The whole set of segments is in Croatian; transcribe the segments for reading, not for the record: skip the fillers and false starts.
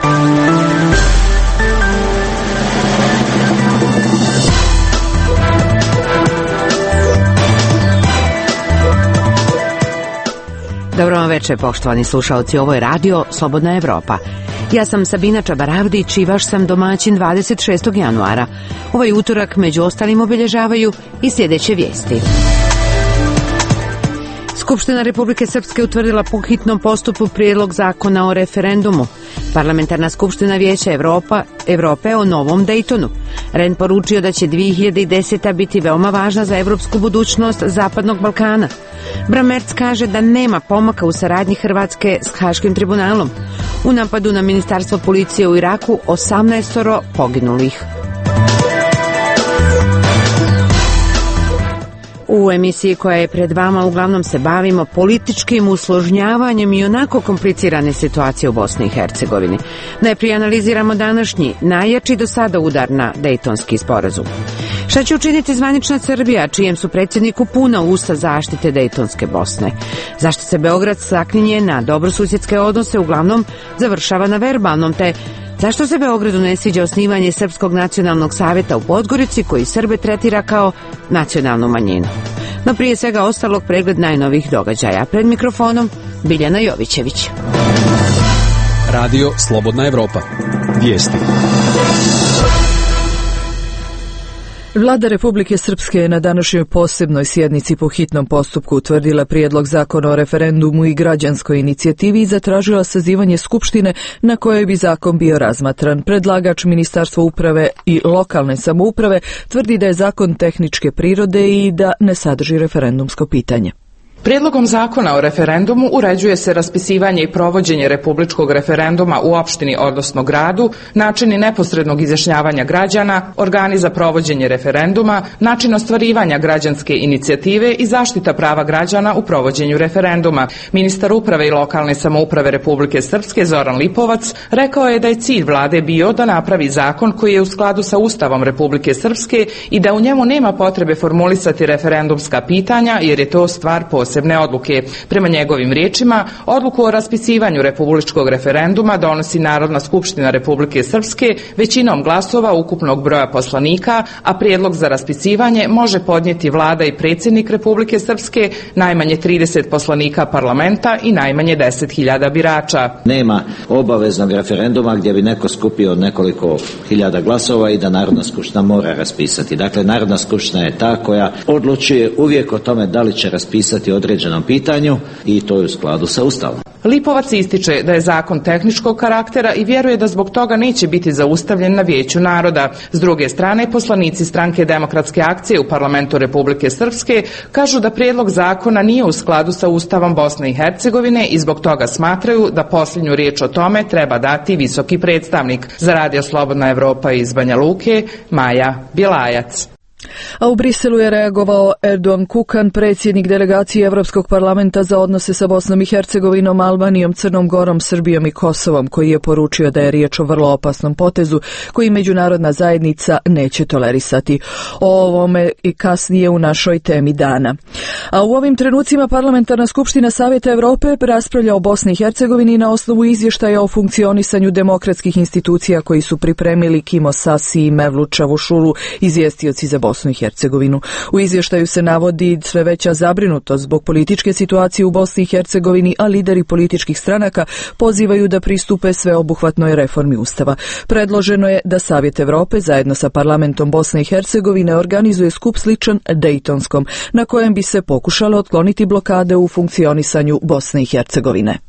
Dobro vam večer, poštovani slušalci, ovo je radio Slobodna Evropa. Ja sam Sabina Čabaravdić i vaš sam domaćin 26. januara. Ovaj utorak među ostalim obilježavaju i sljedeće vijesti. Skupština Republike Srpske utvrdila po hitnom postupku prijedlog zakona o referendumu. Parlamentarna skupština Vijeća Evrope o novom Dejtonu. Ren poručio da će 2010. biti veoma važna za evropsku budućnost Zapadnog Balkana. Bramerc kaže da nema pomaka u saradnji Hrvatske s Haškim tribunalom. U napadu na ministarstvo policije u Iraku 18 poginulih. U emisiji koja je pred vama uglavnom se bavimo političkim usložnjavanjem i onako komplicirane situacije u Bosni i Hercegovini. Najprije analiziramo današnji, najjači do sada udar na Dejtonski sporazum. Šta će učiniti zvanična Srbija, čijem su predsjedniku puna usta zaštite Dejtonske Bosne? Zašto se Beograd saklinje na dobrosusjedske odnose, uglavnom završava na verbalnom, te zašto se Beogradu ne sviđa osnivanje Srpskog nacionalnog savjeta u Podgorici, koji Srbe tretira kao nacionalnu manjinu? No prije svega ostalog, pregled najnovih događaja. Pred mikrofonom Biljana Jovićević. Radio Slobodna Evropa. Vijesti. Vlada Republike Srpske je na današnjoj posebnoj sjednici po hitnom postupku utvrdila prijedlog zakona o referendumu i građanskoj inicijativi i zatražila sazivanje skupštine na kojoj bi zakon bio razmatran. Predlagač Ministarstva uprave i lokalne samouprave tvrdi da je zakon tehničke prirode i da ne sadrži referendumsko pitanje. Prijedlogom zakona o referendumu uređuje se raspisivanje i provođenje republičkog referenduma u opštini, odnosno gradu, načini neposrednog izjašnjavanja građana, organi za provođenje referenduma, način ostvarivanja građanske inicijative i zaštita prava građana u provođenju referenduma. Ministar uprave i lokalne samouprave Republike Srpske Zoran Lipovac rekao je da je cilj vlade bio da napravi zakon koji je u skladu sa Ustavom Republike Srpske i da u njemu nema potrebe formulisati referendumska pitanja jer je to stvar posebne odluke. Prema njegovim riječima, odluku o raspisivanju republičkog referenduma donosi Narodna skupština Republike Srpske većinom glasova ukupnog broja poslanika, a prijedlog za raspisivanje može podnijeti vlada i predsjednik Republike Srpske, najmanje 30 poslanika parlamenta i najmanje 10.000 birača. Nema obaveznog referenduma gdje bi neko skupio nekoliko hiljada glasova i da Narodna skupština mora raspisati. Dakle, Narodna skupština je ta koja odlučuje uvijek o tome da li će raspisati određenom pitanju i to je u skladu sa Ustavom. Lipovac ističe da je zakon tehničkog karaktera i vjeruje da zbog toga neće biti zaustavljen na Vijeću naroda. S druge strane, poslanici Stranke demokratske akcije u parlamentu Republike Srpske kažu da prijedlog zakona nije u skladu sa Ustavom Bosne i Hercegovine i zbog toga smatraju da posljednju riječ o tome treba dati visoki predstavnik. Za Radio Slobodna Evropa iz Banja Luke, Maja Bjelajac. A u Briselu je reagovao Erdogan Kukan, predsjednik delegacije Evropskog parlamenta za odnose sa Bosnom i Hercegovinom, Albanijom, Crnom Gorom, Srbijom i Kosovom, koji je poručio da je riječ o vrlo opasnom potezu koji međunarodna zajednica neće tolerisati. O ovome i kasnije u našoj temi dana. A u ovim trenucima Parlamentarna skupština Savjeta Evrope raspravlja o Bosni i Hercegovini na osnovu izvještaja o funkcionisanju demokratskih institucija koji su pripremili Kimo Sasi i Mevlut Čavušulu, izvjestioci za Bosnu i Hercegovinu. U izvještaju se navodi sve veća zabrinutost zbog političke situacije u Bosni i Hercegovini, a lideri političkih stranaka pozivaju da pristupe sveobuhvatnoj reformi Ustava. Predloženo je da Savjet Evrope zajedno sa parlamentom Bosne i Hercegovine organizuje skup sličan Dejtonskom, na kojem bi se pokušalo otkloniti blokade u funkcionisanju Bosne i Hercegovine.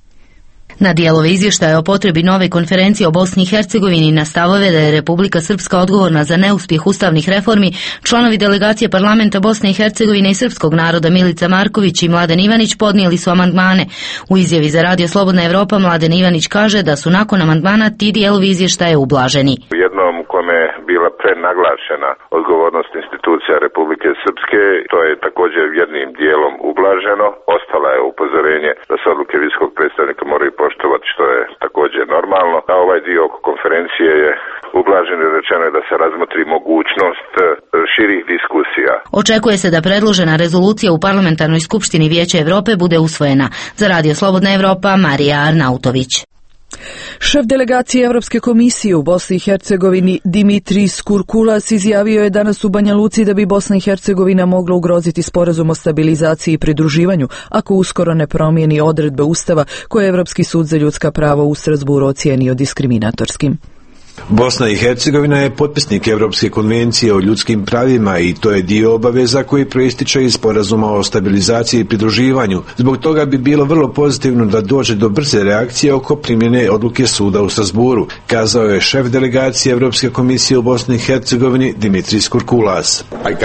Na dijelove izvještaja o potrebi nove konferencije o Bosni i Hercegovini na stavove da je Republika Srpska odgovorna za neuspjeh ustavnih reformi, članovi delegacije parlamenta Bosne i Hercegovine i srpskog naroda Milica Marković i Mladen Ivanić podnijeli su amandmane. U izjavi za Radio Slobodna Evropa Mladen Ivanić kaže da su nakon amandmana ti dijelovi izvještaja ublaženi. U jednom u kome je bila prenaglašena odgovornost institucija Republike Srpske, to je također jednim dijelom ublaženo. Ostala je upozorenje da se odluke visokog predstavnika moraju poštovati, što je također normalno. A ovaj dio oko konferencije je ublažen i rečeno je da se razmotri mogućnost širih diskusija. Očekuje se da predložena rezolucija u Parlamentarnoj skupštini Vijeća Evrope bude usvojena. Za Radio Slobodna Evropa Marija Arnautović. Šef delegacije Evropske komisije u Bosni i Hercegovini Dimitris Kurkulas izjavio je danas u Banja Luci da bi Bosna i Hercegovina mogla ugroziti sporazum o stabilizaciji i pridruživanju ako uskoro ne promijeni odredbe Ustava koje je Evropski sud za ljudska prava u Strasburu ocijenio diskriminatorskim. Bosna i Hercegovina je potpisnik Europske konvencije o ljudskim pravima i to je dio obaveza koji proističe iz sporazuma o stabilizaciji i pridruživanju. Zbog toga bi bilo vrlo pozitivno da dođe do brze reakcije oko primjene odluke suda u Strasburu, kazao je šef delegacije Europske komisije u Bosni i Hercegovini Dimitris Kurkulas.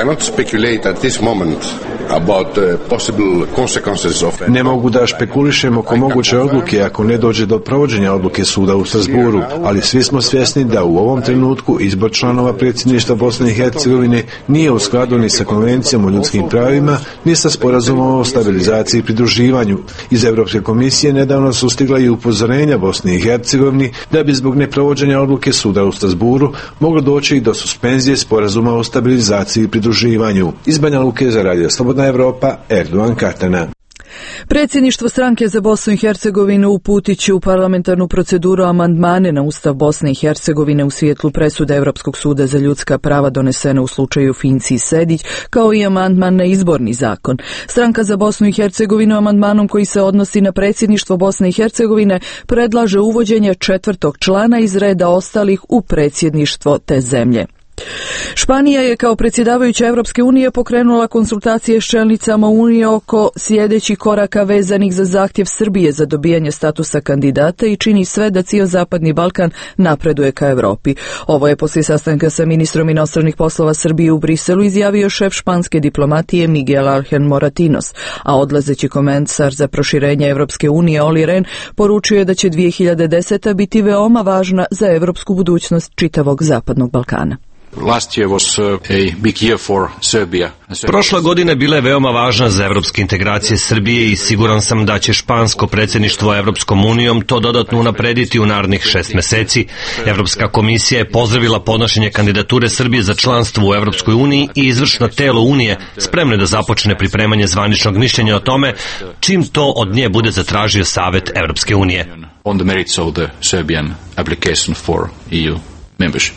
Ne mogu da špekulišem oko moguće odluke ako ne dođe do provođenja odluke suda u Strasburu, ali svi smo svjesni da u ovom trenutku izbor članova predsjedništva Bosne i Hercegovine nije u skladu ni sa konvencijom o ljudskim pravima, ni sa sporazumom o stabilizaciji i pridruživanju. Iz Europske komisije nedavno su stigla i upozorenja Bosni i Hercegovini da bi zbog neprovođenja odluke suda u Strasburu moglo doći i do suspenzije sporazuma o stabilizaciji i pridruživanju. Iz Banja Luke za Radio Slobodna Evropa, Erdogan Katana. Predsjedništvo stranke za Bosnu i Hercegovinu uputit će u parlamentarnu proceduru amandmane na Ustav Bosne i Hercegovine u svjetlu presude Europskog suda za ljudska prava donesene u slučaju Finci i Sedić, kao i amandman na izborni zakon. Stranka za Bosnu i Hercegovinu amandmanom koji se odnosi na predsjedništvo Bosne i Hercegovine predlaže uvođenje 4. člana iz reda ostalih u predsjedništvo te zemlje. Španija je kao predsjedavajuća Europske unije pokrenula konsultacije s čelnicama Unije oko sljedećih koraka vezanih za zahtjev Srbije za dobijanje statusa kandidata i čini sve da cijel Zapadni Balkan napreduje ka Europi. Ovo je poslije sastanka sa ministrom inostranih poslova Srbije u Briselu izjavio šef španske diplomatije Miguel Ángel Moratinos, a odlazeći komesar za proširenje Europske unije Olli Rehn poručio je da će 2010. biti veoma važna za europsku budućnost čitavog Zapadnog Balkana. Prošla godina bila je veoma važna za evropske integracije Srbije i siguran sam da će špansko predsjedništvo Evropskom unijom to dodatno unaprediti u narednih 6 meseci. Evropska komisija je pozdravila podnošenje kandidature Srbije za članstvo u Evropskoj uniji i izvršno telo Unije spremno da započne pripremanje zvaničnog mišljenja o tome čim to od nje bude zatražio Savet Evropske unije. On the merits of the Serbian application for EU membership.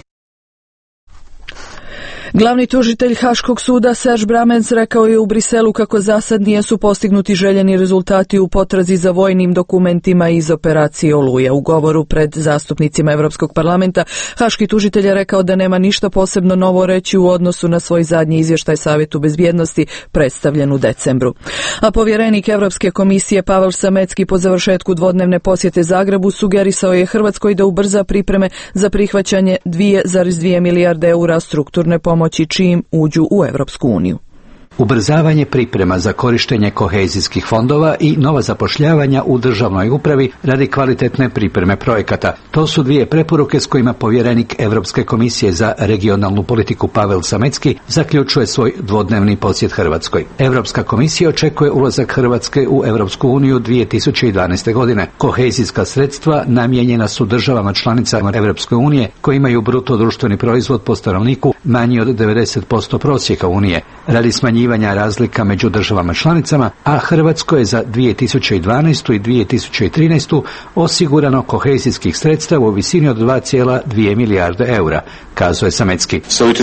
Glavni tužitelj Haškog suda Serge Bramens rekao je u Briselu kako zasad nisu postignuti željeni rezultati u potrazi za vojnim dokumentima iz operacije Oluja. U govoru pred zastupnicima Europskog parlamenta haški tužitelj je rekao da nema ništa posebno novo reći u odnosu na svoj zadnji izvještaj Savjetu bezbjednosti predstavljen u decembru. A povjerenik Europske komisije Pavel Samecki po završetku dvodnevne posjete Zagrebu sugerisao je Hrvatskoj da ubrza pripreme za prihvaćanje 2,2 milijarde eura strukturne pomoći čim uđu u Europsku uniju. Ubrzavanje priprema za korištenje kohezijskih fondova i nova zapošljavanja u državnoj upravi radi kvalitetne pripreme projekata. To su dvije preporuke s kojima povjerenik Europske komisije za regionalnu politiku Pavel Samecki zaključuje svoj dvodnevni posjet Hrvatskoj. Europska komisija očekuje ulazak Hrvatske u Europsku uniju 2012. godine. Kohezijska sredstva namijenjena su državama članicama Europske unije koji imaju bruto društveni proizvod po stanovniku manji od 90% prosjeka Unije. Radi smanjivanja razlika među državama članicama, a Hrvatskoj je za 2012. i 2013. osigurano kohezijskih sredstava u visini od 2,2 milijarde eura, kazuje Samecki.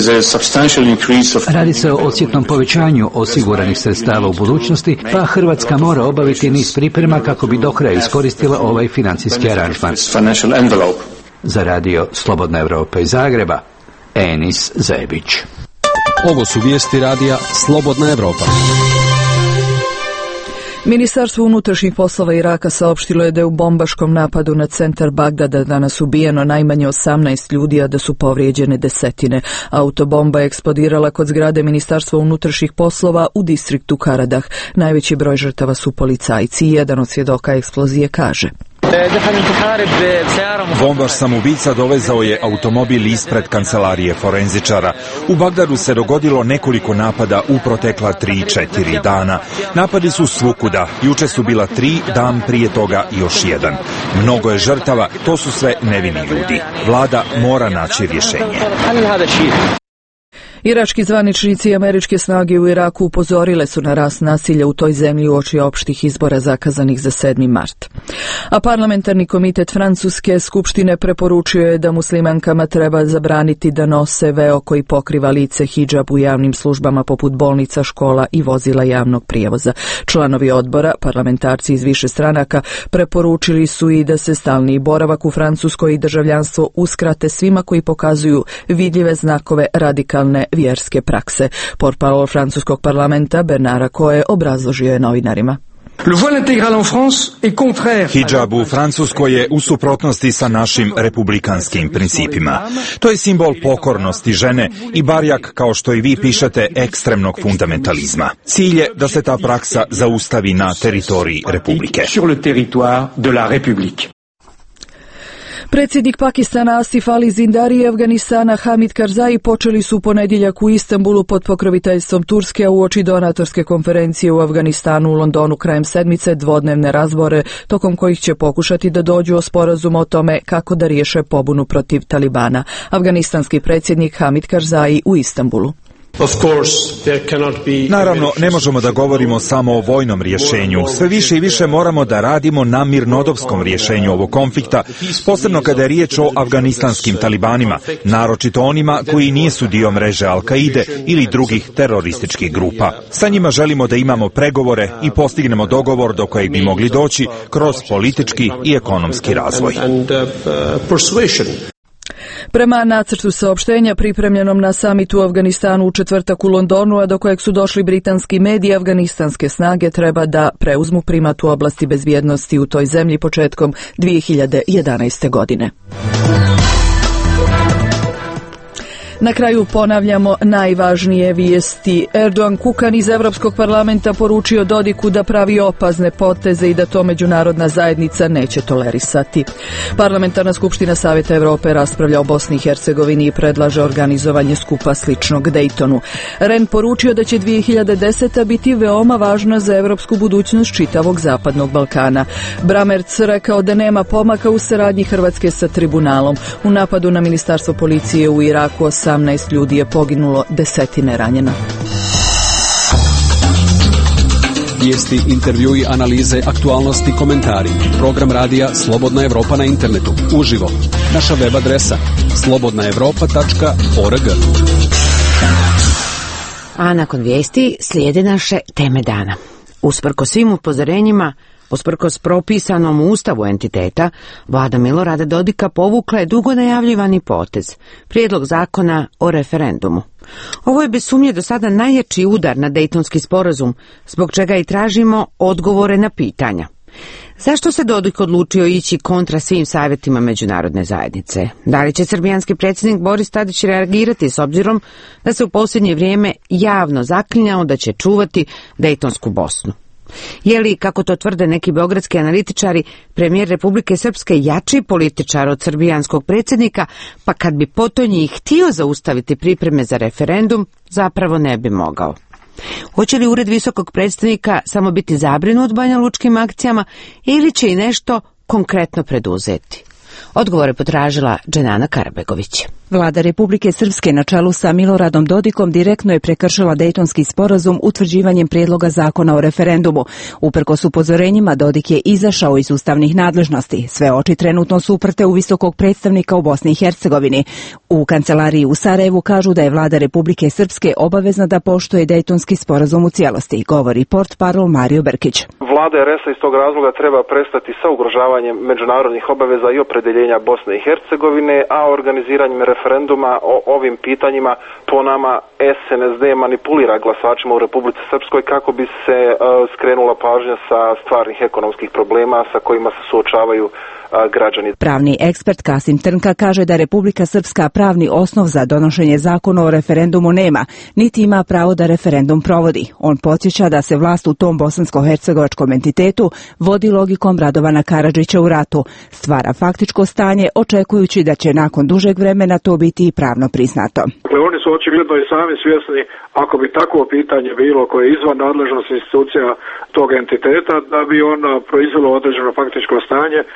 Radi se o osjetnom povećanju osiguranih sredstava u budućnosti, pa Hrvatska mora obaviti niz priprema kako bi do kraja iskoristila ovaj financijski aranžman. Za Radio Slobodna Evropa iz Zagreba, Enis Zebić. Ovo su vijesti radija Slobodna Evropa. Ministarstvo unutrašnjih poslova Iraka saopštilo je da je u bombaškom napadu na centar Bagdada danas ubijeno najmanje 18 ljudi, a da su povrijeđene desetine. Autobomba je eksplodirala kod zgrade Ministarstva unutrašnjih poslova u distriktu Karadah. Najveći broj žrtava su policajci. Jedan od svjedoka eksplozije kaže: Bombaš samoubica dovezao je automobil ispred kancelarije forenzičara. U Bagdadu se dogodilo nekoliko napada u protekla 3-4 dana. Napadi su svukuda. Juče su bila 3, dan prije toga još jedan. Mnogo je žrtava, to su sve nevini ljudi. Vlada mora naći rješenje. Irački zvaničnici i američke snage u Iraku upozorile su na rast nasilja u toj zemlji uoči opštih izbora zakazanih za 7. mart. A parlamentarni komitet Francuske skupštine preporučio je da muslimankama treba zabraniti da nose veo koji pokriva lice, hidžab u javnim službama poput bolnica, škola i vozila javnog prijevoza. Članovi odbora, parlamentarci iz više stranaka, preporučili su i da se stalni boravak u Francuskoj i državljanstvo uskrate svima koji pokazuju vidljive znakove radikalne vjerske prakse. Portparol francuskog parlamenta Bernard Acquoy obrazložio je novinarima. Hidžab u Francuskoj je u suprotnosti sa našim republikanskim principima. To je simbol pokornosti žene i barjak, kao što i vi pišete, ekstremnog fundamentalizma. Cilj je da se ta praksa zaustavi na teritoriji Republike. Predsjednik Pakistana Asif Ali Zindari i Afganistana Hamid Karzai počeli su u ponedjeljak u Istanbulu pod pokroviteljstvom Turske, a uoči donatorske konferencije u Afganistanu u Londonu krajem sedmice dvodnevne razbore, tokom kojih će pokušati da dođu o sporazumu o tome kako da riješe pobunu protiv Talibana. Afganistanski predsjednik Hamid Karzai u Istanbulu. Naravno, ne možemo da govorimo samo o vojnom rješenju. Sve više i više moramo da radimo na mirnodopskom rješenju ovog konflikta, posebno kada je riječ o afganistanskim talibanima, naročito onima koji nisu dio mreže Al-Kaide ili drugih terorističkih grupa. Sa njima želimo da imamo pregovore i postignemo dogovor do kojeg bi mogli doći kroz politički i ekonomski razvoj. Prema nacrtu saopštenja pripremljenom na samitu u Afganistanu u četvrtak u Londonu, a do kojeg su došli britanski mediji, afganistanske snage treba da preuzmu primat u oblasti bezbjednosti u toj zemlji početkom 2011. godine. Na kraju ponavljamo najvažnije vijesti. Erdogan Kukan iz Europskog parlamenta poručio Dodiku da pravi opasne poteze i da to međunarodna zajednica neće tolerisati. Parlamentarna skupština Savjeta Europe raspravlja o Bosni i Hercegovini i predlaže organizovanje skupa sličnog Dejtonu. Ren poručio da će 2010. biti veoma važna za europsku budućnost čitavog Zapadnog Balkana. Bramerc rekao da nema pomaka u saradnji Hrvatske sa tribunalom. U napadu na ministarstvo policije u Iraku 18 ljudi je poginulo, desetine ranjeno. Vijesti, intervjui, analize, aktualnosti, komentari. Program radija Slobodna Evropa na internetu. Uživo. Naša web adresa slobodnaevropa.org. A nakon vijesti slijede naše teme dana. Usprkos svim upozorenjima, usprkos propisanom ustavu entiteta, vlada Milorada Dodika povukla je dugo najavljivani potez, prijedlog zakona o referendumu. Ovo je bez sumnje do sada najjači udar na Dejtonski sporazum, zbog čega i tražimo odgovore na pitanja. Zašto se Dodik odlučio ići kontra svim savjetima međunarodne zajednice? Da li će srbijanski predsjednik Boris Tadić reagirati s obzirom da se u posljednje vrijeme javno zaklinjao da će čuvati Dejtonsku Bosnu? Je li, kako to tvrde neki beogradski analitičari, premijer Republike Srpske jači političar od srbijanskog predsjednika, pa kad bi potonji htio zaustaviti pripreme za referendum, zapravo ne bi mogao? Hoće li ured visokog predstavnika samo biti zabrinut banjalučkim akcijama ili će i nešto konkretno preduzeti? Odgovore potražila Dženana Karabegović. Vlada Republike Srpske na čelu sa Miloradom Dodikom direktno je prekršila Dejtonski sporazum utvrđivanjem prijedloga zakona o referendumu. Uprkos upozorenjima, Dodik je izašao iz ustavnih nadležnosti. Sve oči trenutno su uprte u visokog predstavnika u Bosni i Hercegovini. U kancelariji u Sarajevu kažu da je Vlada Republike Srpske obavezna da poštuje Dejtonski sporazum u cijelosti, govori portparol Mario Brkić. Vlada RS iz tog razloga treba prestati sa ugrožavanjem međunarodnih obaveza i opredeljenja Bosne i Hercegovine, a organiziranjem referenduma o ovim pitanjima po nama SNSD manipulira glasačima u Republici Srpskoj kako bi se skrenula pažnja sa stvarnih ekonomskih problema sa kojima se suočavaju građani. Pravni ekspert Kasim Trnka kaže da Republika Srpska pravni osnov za donošenje zakona o referendumu nema, niti ima pravo da referendum provodi. On podsjeća da se vlast u tom bosansko-hercegovačkom entitetu vodi logikom Radovana Karadžića u ratu, stvara faktičko stanje očekujući da će nakon dužeg vremena to biti i pravno priznato. Oni su očigledno i sami svjesni, ako bi takvo pitanje bilo koje je izvan nadležnosti institucija tog entiteta, da bi ono proizvelo određeno faktičko stanje koje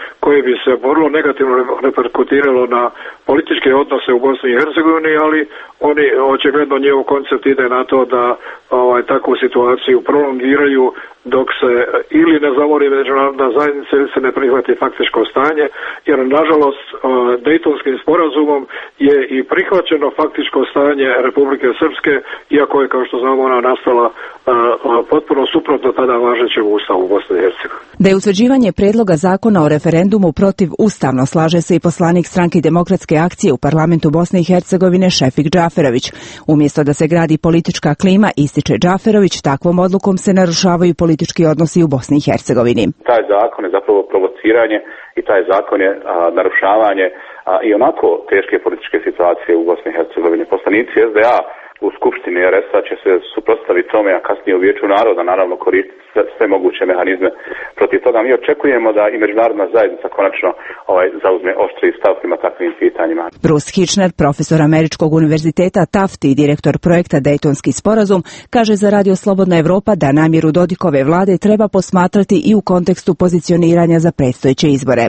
bi se vrlo negativno reperkutiralo na političke odnose u Bosni i Hercegovini, ali oni očigledno njihov koncept ide na to da takvu situaciju prolongiraju dok se ili ne zamori međunarodna zajednica ili se ne prihvati faktičko stanje, jer nažalost Dejtonskim sporazumom je i prihvaćeno faktičko stanje Republike Srpske, iako je, kao što znamo, ona nastala potpuno suprotno tada važećeg ustavu u Bosni i Hercegovini. Da je utvrđivanje predloga zakona o referendumu protiv ustavno, slaže se i poslanik Stranke demokratske akcije u parlamentu Bosne i Hercegovine Šefik Džaferović. Umjesto da se gradi politička klima, ističe Džaferović, takvom odlukom se narušavaju politički odnosi u Bosni i Hercegovini. Taj zakon je zapravo provociranje i taj zakon je narušavanje i onako teške političke situacije u Bosni i Hercegovini. Poslanici SDA u Skupštini RS-a će se suprotstaviti tome, a kasnije u Vijeću naroda naravno koristiti sve moguće mehanizme protiv toga. Mi očekujemo da i međunarodna zajednica konačno zauzme oštri stav prema takvim pitanjima. Bruce Hitchner, profesor Američkog univerziteta Taft i direktor projekta Dejtonski sporazum, kaže za Radio Slobodna Evropa da namjeru Dodikove vlade treba posmatrati i u kontekstu pozicioniranja za predstojeće izbore.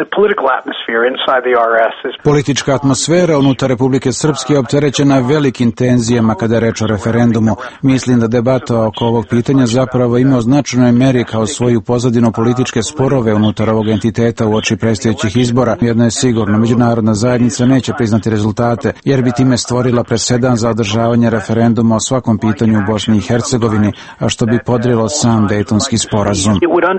Politička atmosfera unutar Republike Srpske je opterećena velikim tenzijama kada je reč o referendumu. Mislim da debata oko ovog pitanja zapravo ima u značajnoj meri kao svoju pozadinu političke sporove unutar ovog entiteta u oči predstojećih izbora. Jedno je sigurno, međunarodna zajednica neće priznati rezultate, jer bi time stvorila presedan za održavanje referenduma o svakom pitanju u Bosni i Hercegovini, a što bi podrilo sam Dejtonski sporazum.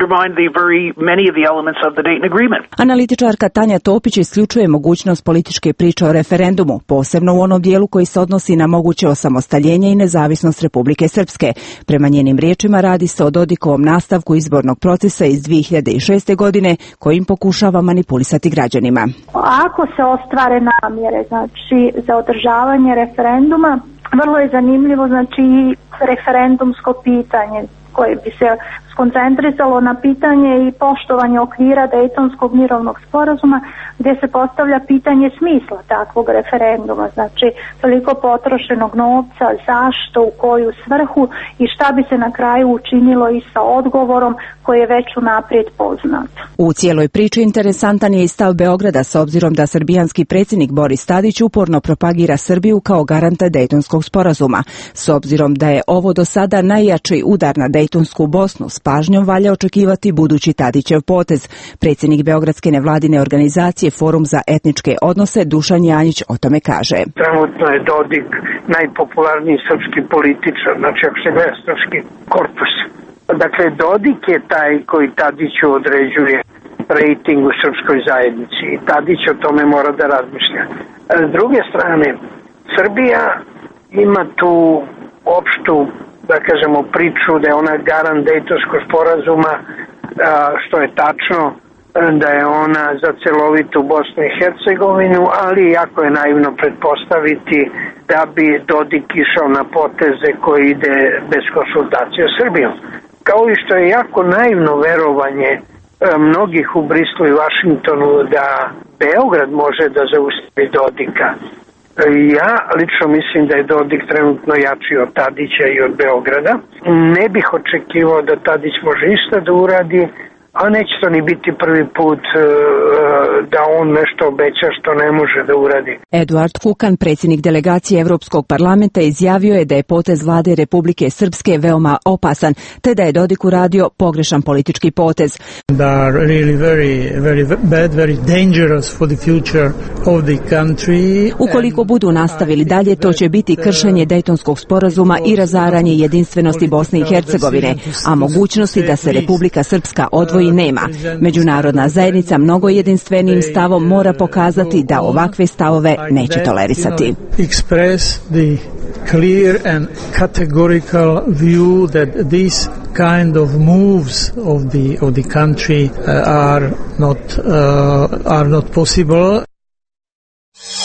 Analitičarka Tanja Topić isključuje mogućnost političke priče o referendumu, posebno u onom dijelu koji se odnosi na moguće osamostaljenje i nezavisnost Republike Srpske. Prema njenim riječima radi se o Dodikovom nastavku izbornog procesa iz 2006. godine kojim pokušava manipulisati građanima. Ako se ostvare namjere, znači za održavanje referenduma, vrlo je zanimljivo, znači i referendumsko pitanje koje bi se skoncentrisalo na pitanje i poštovanje okvira Dejtonskog mirovnog sporazuma, gdje se postavlja pitanje smisla takvog referenduma, znači toliko potrošenog novca, zašto, u koju svrhu i šta bi se na kraju učinilo i sa odgovorom koji je već unaprijed poznat. U cijeloj priči interesantan je i stav Beograda, s obzirom da srbijanski predsjednik Boris Tadić uporno propagira Srbiju kao garanta Dejtonskog sporazuma. S obzirom da je ovo do sada najjači udar na Dejtonsku Bosnu, s pažnjom valja očekivati budući Tadićev potez. Predsjednik beogradske nevladine organizacije Forum za etničke odnose Dušan Janjić o tome kaže. Trenutno je Dodik najpopularniji srpski političar, znači ako se gleda srpski korpus. Dakle, Dodik je taj koji Tadiću određuje rejting u srpskoj zajednici i Tadić o tome mora da razmišlja. S druge strane, Srbija ima tu opštu, da kažemo, priču da je ona garant Dejtonskog sporazuma, što je tačno, da je ona za celovitu Bosnu i Hercegovinu, ali jako je naivno pretpostaviti da bi Dodik išao na poteze koji ide bez konsultacije s Srbijom. Kao i što je jako naivno verovanje mnogih u Brislu i Vašingtonu da Beograd može da zaustavi Dodika. Ja lično mislim da je Dodik trenutno jači od Tadića i od Beograda. Ne bih očekivao da Tadić može išta da uradi, a neće to ni biti prvi put da on nešto obeća što ne može da uradi. Eduard Kukan, predsjednik delegacije Europskog parlamenta, izjavio je da je potez vlade Republike Srpske veoma opasan, te da je Dodik uradio pogrešan politički potez. Ukoliko budu nastavili dalje, to će biti kršenje Dejtonskog sporazuma i razaranje jedinstvenosti Bosne i Hercegovine, a mogućnosti da se Republika Srpska odvoji nema. Međunarodna zajednica mnogo jedinstvenijim stavom mora pokazati da ovakve stavove neće tolerisati. Clear and categorical view that these kind of moves of the country are not possible.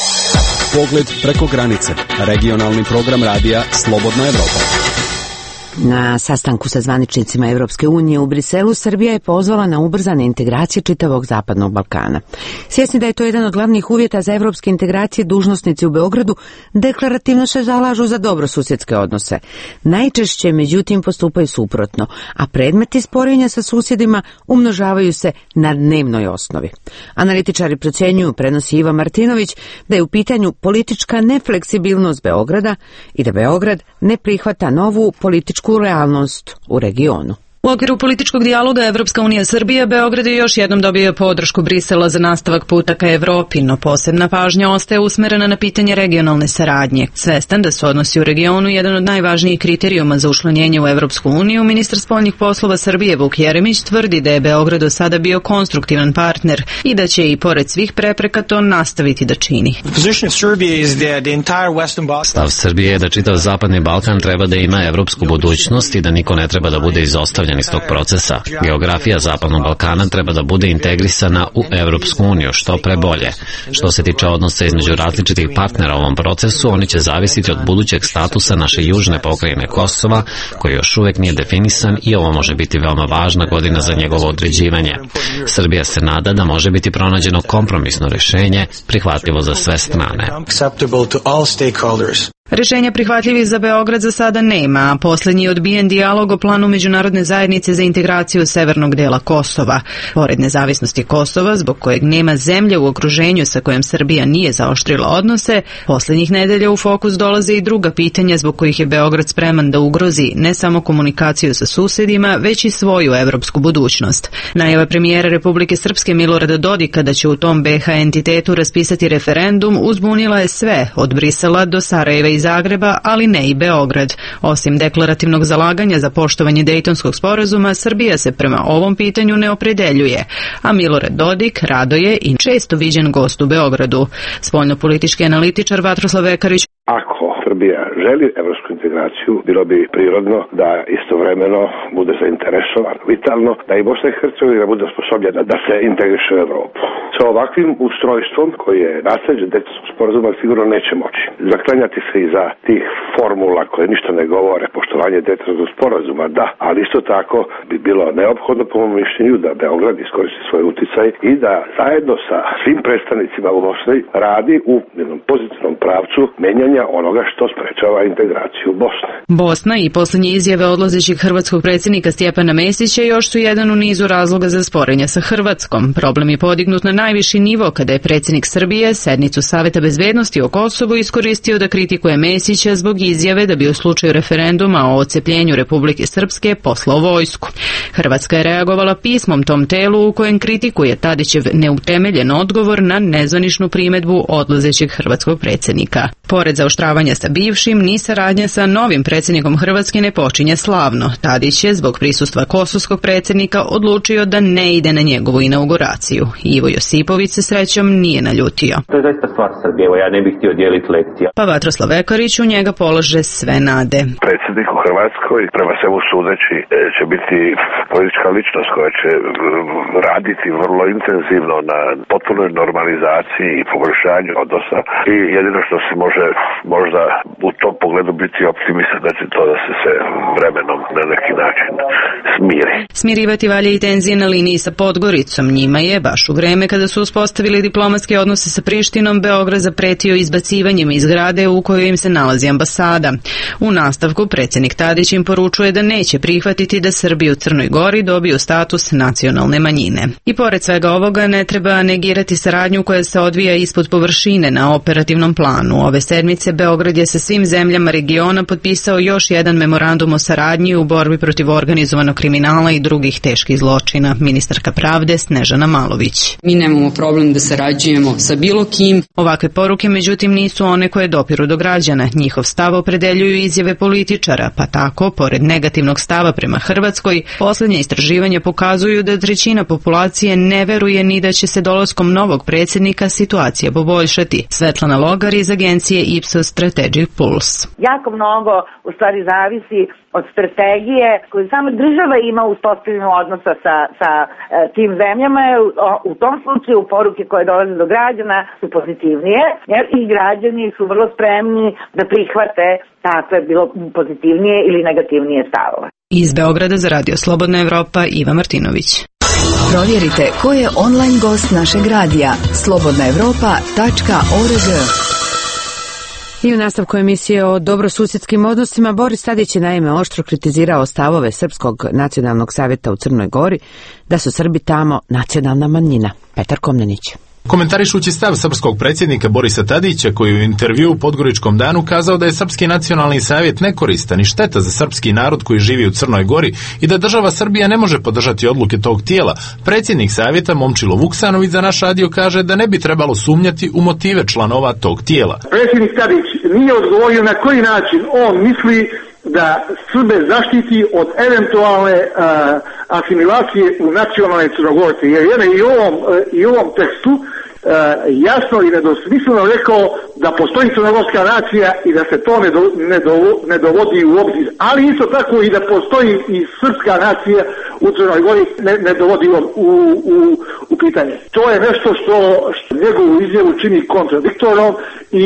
Pogled preko granice. Regionalni program radija Slobodna Evropa. Na sastanku sa zvaničnicima Evropske unije u Briselu Srbija je pozvala na ubrzane integracije čitavog Zapadnog Balkana. Svjesni da je to jedan od glavnih uvjeta za evropske integracije, dužnosnici u Beogradu deklarativno se zalažu za dobrosusjedske odnose. Najčešće, međutim, postupaju suprotno, a predmeti sporenja sa susjedima umnožavaju se na dnevnoj osnovi. Analitičari procjenjuju, prenosi Iva Martinović, da je u pitanju politička nefleksibilnost Beograda i da Beograd ne prihvata novu političku realnost u regionu. U okviru političkog dijaloga Evropska unija Srbija, Beograd je još jednom dobio podršku Brisela za nastavak puta ka Evropi, no posebna pažnja ostaje usmerena na pitanje regionalne saradnje. Svestan da su odnosi u regionu jedan od najvažnijih kriterijuma za učlanjenje u Evropsku uniju, ministar spoljnih poslova Srbije Vuk Jeremić tvrdi da je Beograd do sada bio konstruktivan partner i da će i pored svih prepreka to nastaviti da čini. Stav Srbije je da čitav Zapadni Balkan treba da ima evropsku budućnost i da niko ne treba da bude izostavljen iz tog procesa. Geografija Zapadnog Balkana treba da bude integrisana u Evropsku uniju što pre bolje. Što se tiče odnosa između različitih partnera u ovom procesu, oni će zavisiti od budućeg statusa naše južne pokrajine Kosova, koji još uvek nije definisan i ovo može biti veoma važna godina za njegovo određivanje. Srbija se nada da može biti pronađeno kompromisno rješenje, prihvatljivo za sve strane. Rješenja prihvatljivih za Beograd za sada nema, a posljednji je odbijen dijalog o planu međunarodne zajednice za integraciju severnog dela Kosova. Pored nezavisnosti Kosova, zbog kojeg nema zemlje u okruženju sa kojom Srbija nije zaoštrila odnose, posljednjih nedelja u fokus dolaze i druga pitanja zbog kojih je Beograd spreman da ugrozi ne samo komunikaciju sa susjedima, već i svoju evropsku budućnost. Najava premijera Republike Srpske Milorada Dodika da će u tom BiH entitetu raspisati referendum uzbunila je sve, od Brisela do Sarajeva i Zagreba, ali ne i Beograd. Osim deklarativnog zalaganja za poštovanje Dejtonskog sporazuma, Srbija se prema ovom pitanju ne opredeljuje, a Milorad Dodik rado je i često viđen gost u Beogradu. Spoljnopolitički analitičar Vatroslav Vekarić: ako Srbija želi evropsku integraciju, bilo bi prirodno da istovremeno bude zainteresovan, vitalno, da i Bosna i Hercegovina bude osposobljena da se integriše u Evropu. Sa ovakvim ustrojstvom koji je nasleđen Dejtonskog sporazuma sigurno neće moći. Zaklanjati se iza tih formula koje ništa ne govore, poštovanje Dejtonskog sporazuma, da, ali isto tako bi bilo neophodno po mom mišljenju da Beograd iskoristi svoj uticaj i da zajedno sa svim predstavnicima u Bosni radi u jednom pozitivnom pravcu menjanja onoga što sprečava integraciju Bosne. Bosna i posljednje izjave odlazećeg hrvatskog predsjednika Stjepana Mesića još su jedan u nizu razloga za sporenja sa Hrvatskom. Problem je podignut na najviši nivo kada je predsjednik Srbije sednicu Saveta bezbednosti o Kosovu iskoristio da kritikuje Mesića zbog izjave da bi u slučaju referenduma o odcepljenju Republike Srpske poslao vojsku. Hrvatska je reagovala pismom tom telu u kojem kritikuje Tadićev neutemeljen odgovor na nezvaničnu primedbu odlazećeg hrvatskog predsjednika. Pored zaoštravanja sa bivšim, ni saradnja sa novim predsjednikom Hrvatske ne počinje slavno. Tadić je zbog prisustva kosovskog predsjednika odlučio da ne ide na njegovu inauguraciju. Ivo Josipović se srećom nije naljutio. To je zaista stvar Srbije, evo ja ne bih htio dijeliti lekcija. Pa Vatroslav Vekarić u njega polaže sve nade. Predsjednik u Hrvatskoj prema svemu sudeći će biti politička ličnost koja će raditi vrlo intenzivno na potpunoj normalizaciji i poboljšanju odnosa i jedino što se može možda u tom pogledu biti optimista da će to da se sve vremenom na neki način smiri. Smirivati valje i tenzije na liniji sa Podgoricom. Njima je, baš u vreme kada su uspostavili diplomatske odnose sa Prištinom, Beograd zapretio izbacivanjem iz zgrade u kojoj im se nalazi ambasada. U nastavku predsjednik Tadić im poručuje da neće prihvatiti da Srbi u Crnoj Gori dobiju status nacionalne manjine. I pored svega ovoga ne treba negirati saradnju koja se odvija ispod površine na operativnom planu. Ove sedmice Beograd je sa svim zemljama regiona potpisao još jedan memorandum o saradnji u borbi protiv organizovanog kriminala i drugih teških zločina. Ministarka pravde Snežana Malović: mi nemamo problem da sarađujemo sa bilo kim. Ovakve poruke međutim nisu one koje dopiru do građana. Njihov stav opredeljuju izjave političara, pa tako, pored negativnog stava prema Hrvatskoj, posljednje istraživanja pokazuju da trećina populacije ne veruje ni da će se dolaskom novog predsjednika situacija poboljšati. Svetlana Logar iz agencije Ipsos Strategic Pulse. Jako mnogo u stvari zavisi od strategije koju sama država ima u uspostavljanju odnosa sa tim zemljama. U tom slučaju poruke koje dolaze do građana su pozitivnije, jer i građani su vrlo spremni da prihvate takve bilo pozitivnije ili negativnije stavove. Iz Beograda za Radio Slobodna Evropa Iva Martinović. Provjerite ko je online gost našeg radija slobodnaevropa.org. I u nastavku emisije o dobrosusjedskim odnosima Boris Tadić je naime oštro kritizirao stavove Srpskog nacionalnog savjeta u Crnoj Gori da su Srbi tamo nacionalna manjina. Petar Komnenić. Komentarišući stav srpskog predsjednika Borisa Tadića, koji u intervju u Podgoričkom danu kazao da je Srpski nacionalni savjet nekoristan i šteta za srpski narod koji živi u Crnoj Gori i da država Srbija ne može podržati odluke tog tijela, predsjednik savjeta Momčilo Vuksanović za naš radio kaže da ne bi trebalo sumnjati u motive članova tog tijela. Predsjednik Tadić nije odgovorio na koji način on misli da Srbe zaštiti od eventualne asimilacije u nacionalnoj Crnogorci. Jer je i u ovom tekstu jasno i nedvosmisleno rekao da postoji crnogorska nacija i da se to ne dovodi u obzir. Ali isto tako i da postoji i srpska nacija u Crnoj Gori ne dovodi u pitanje. To je nešto što njegovu izjavu čini kontradiktornom i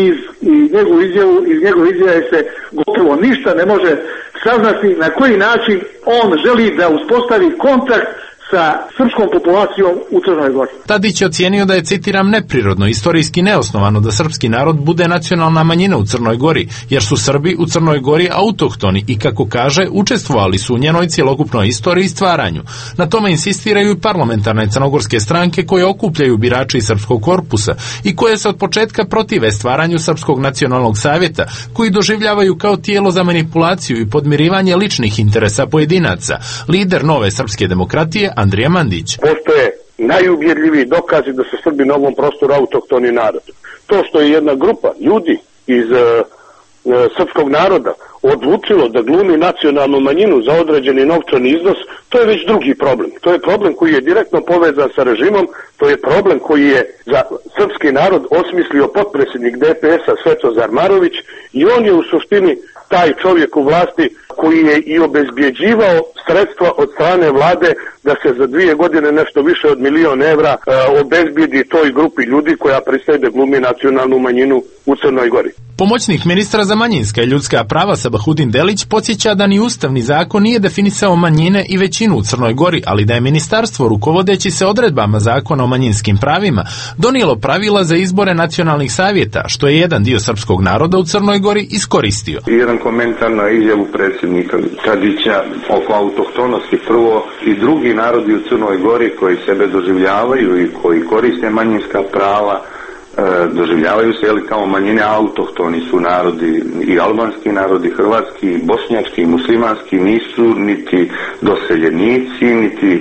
iz njegove izjave se gotovo ništa ne može saznati na koji način on želi da uspostavi kontakt sa srpskom populacijom u Crnoj Gori. Tadić je ocijenio da je, citiram, neprirodno, istorijski neosnovano da srpski narod bude nacionalna manjina u Crnoj Gori, jer su Srbi u Crnoj Gori autohtoni i, kako kaže, učestvovali su u njenoj cjelokupnoj istoriji i stvaranju. Na tome insistiraju i parlamentarne crnogorske stranke koje okupljaju birači srpskog korpusa i koje se od početka protive stvaranju Srpskog nacionalnog savjeta, koji doživljavaju kao tijelo za manipulaciju i podmirivanje ličnih interesa pojedinaca. Lider Nove srpske demokratije Andrija Mandić. Postoje najubjedljiviji dokazi da su Srbi na ovom prostoru autohtoni narod. To što je jedna grupa ljudi iz srpskog naroda odlučilo da glumi nacionalnu manjinu za određeni novčani iznos, to je već drugi problem. To je problem koji je direktno povezan sa režimom, to je problem koji je za srpski narod osmislio potpredsjednik DPS-a Svetozar Marović i on je u suštini taj čovjek u vlasti koji je i obezbjeđivao sredstva od strane vlade da se za 2 godine nešto više od 1 milion evra obezbijedi toj grupi ljudi koja pristaje da glumi nacionalnu manjinu u Crnoj Gori. Pomoćnik ministra za manjinska i ljudska prava Sabahudin Delić podsjeća da ni ustavni zakon nije definisao manjine i većinu u Crnoj Gori, ali da je ministarstvo, rukovodeći se odredbama zakona o manjinskim pravima, donijelo pravila za izbore nacionalnih savjeta, što je jedan dio srpskog naroda u Crnoj Gori iskoristio. Jedan komentar na izjavu predsjednika Tadića oko autohtonosti. Prvo, i drugi narodi u Crnoj Gori koji sebe doživljavaju i koji koriste manjinska prava, doživljavaju se kao manjine, autohtoni su narodi, i albanski narodi, hrvatski, i bošnjački, i muslimanski, nisu niti doseljenici, niti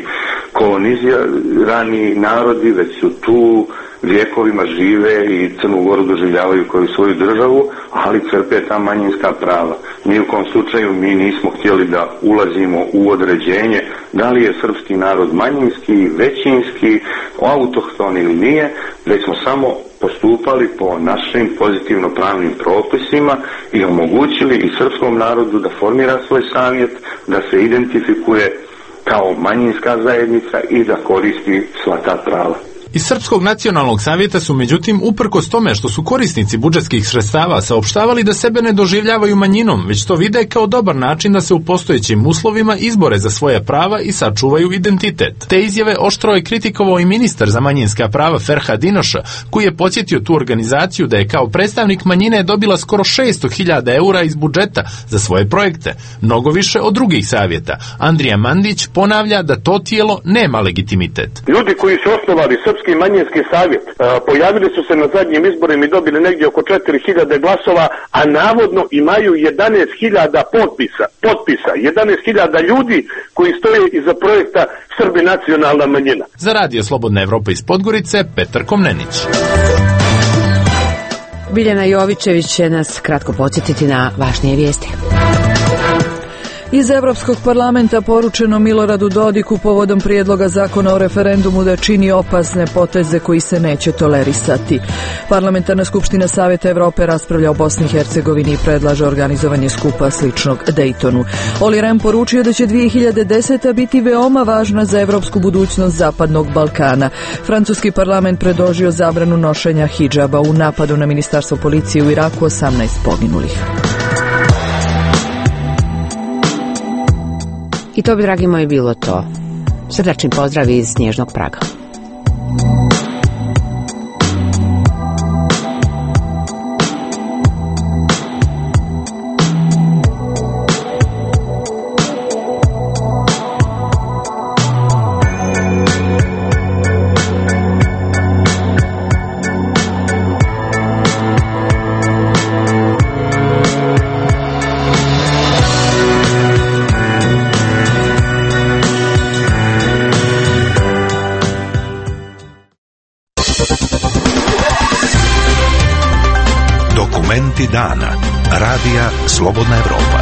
kolonizirani narodi, već su tu, vjekovima žive i Crnu Goru doživljavaju kao svoju državu, ali crpe ta manjinska prava. Ni u kom slučaju mi nismo htjeli da ulazimo u određenje da li je srpski narod manjinski, većinski, autohton ili nije, već smo samo postupali po našim pozitivno pravnim propisima i omogućili i srpskom narodu da formira svoj savjet, da se identifikuje kao manjinska zajednica i da koristi sva ta prava. Iz Srpskog nacionalnog savjeta su međutim, uprkos tome što su korisnici budžetskih sredstava saopštavali da sebe ne doživljavaju manjinom, već to vide kao dobar način da se u postojećim uslovima izbore za svoja prava i sačuvaju identitet. Te izjave oštro je kritikovao i ministar za manjinska prava Ferhat Dinoša, koji je podsjetio tu organizaciju da je kao predstavnik manjine dobila skoro 600.000 eura iz budžeta za svoje projekte, mnogo više od drugih savjeta. Andrija Mandić ponavlja da to tijelo nema legitimitet. Ljudi koji su osnovali Srpski manjinski savjet pojavili su se na zadnjim izborima i dobili negdje oko 4.000 glasova, a navodno imaju 11.000 potpisa, 11.000 ljudi koji stoje iza projekta Srbi nacionalna manjina. Za Radio Slobodna Evropa iz Podgorice, Petar Komnenić. Biljana Jovićević će nas kratko podsjetiti na važnije vijesti. Iz Evropskog parlamenta poručeno Miloradu Dodiku povodom prijedloga zakona o referendumu da čini opasne poteze koji se neće tolerisati. Parlamentarna skupština Saveta Evrope raspravlja o Bosni i Hercegovini i predlaže organizovanje skupa sličnog Daytonu. Olli Rehn poručio da će 2010. biti veoma važna za evropsku budućnost Zapadnog Balkana. Francuski parlament predložio zabranu nošenja hidžaba. U napadu na ministarstvo policije u Iraku 18 poginulih. I to bi, dragi moji, bilo to. Srdačni pozdrav iz snježnog Praga. Dokumenti dana. Radija Slobodna Evropa.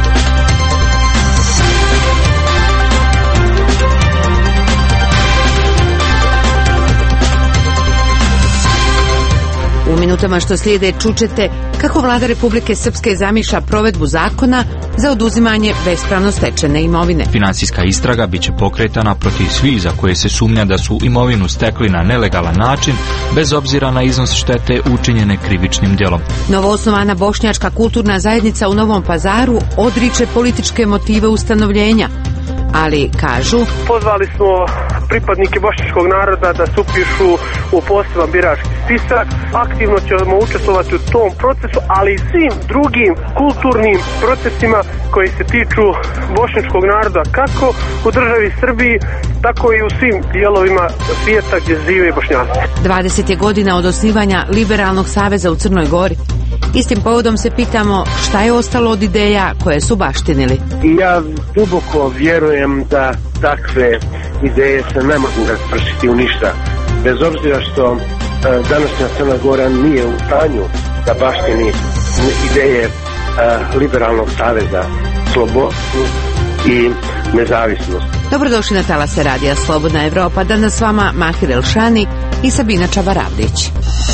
U minutama što slijede čućete kako vlada Republike Srpske zamišlja provedbu zakona za oduzimanje bespravno stečene imovine. Finansijska istraga biće pokretana protiv svih za koje se sumnja da su imovinu stekli na nelegalan način, bez obzira na iznos štete učinjene krivičnim djelom. Novoosnovana bošnjačka kulturna zajednica u Novom Pazaru odriče političke motive ustanovljenja, ali kažu: pozvali smo pripadnike bošnjačkog naroda da se upišu u poseban birački spisak. Aktivno ćemo učestvovati u tom procesu, ali i svim drugim kulturnim procesima koji se tiču bošnjačkog naroda, kako u državi Srbiji, tako i u svim dijelovima svijeta gdje žive Bošnjaci. 20 je godina od osnivanja Liberalnog saveza u Crnoj Gori. Istim povodom se pitamo šta je ostalo od ideja koje su baštinili. Ja duboko vjerujem da takve ideje se ne mogu raspršiti u ništa. Bez obzira što današnja Crna Gora nije u stanju da baštini ideje Liberalnog saveza, slobodu i nezavisnost. Dobrodošli na talase radija Slobodna Evropa. Danas s vama Mahir Elšani i Sabina Čabaravdić.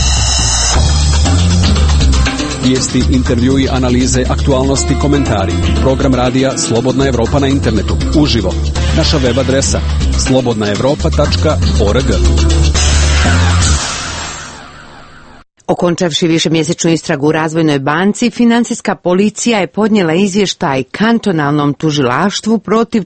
Vijesti, intervjui, analize, aktualnosti, komentari. Program radija Slobodna Evropa na internetu. Uživo. Naša web adresa slobodnaevropa.org. Okončavši višemjesečnu istragu u Razvojnoj banci, Finansijska policija je podnijela izvještaj kantonalnom tužilaštvu protiv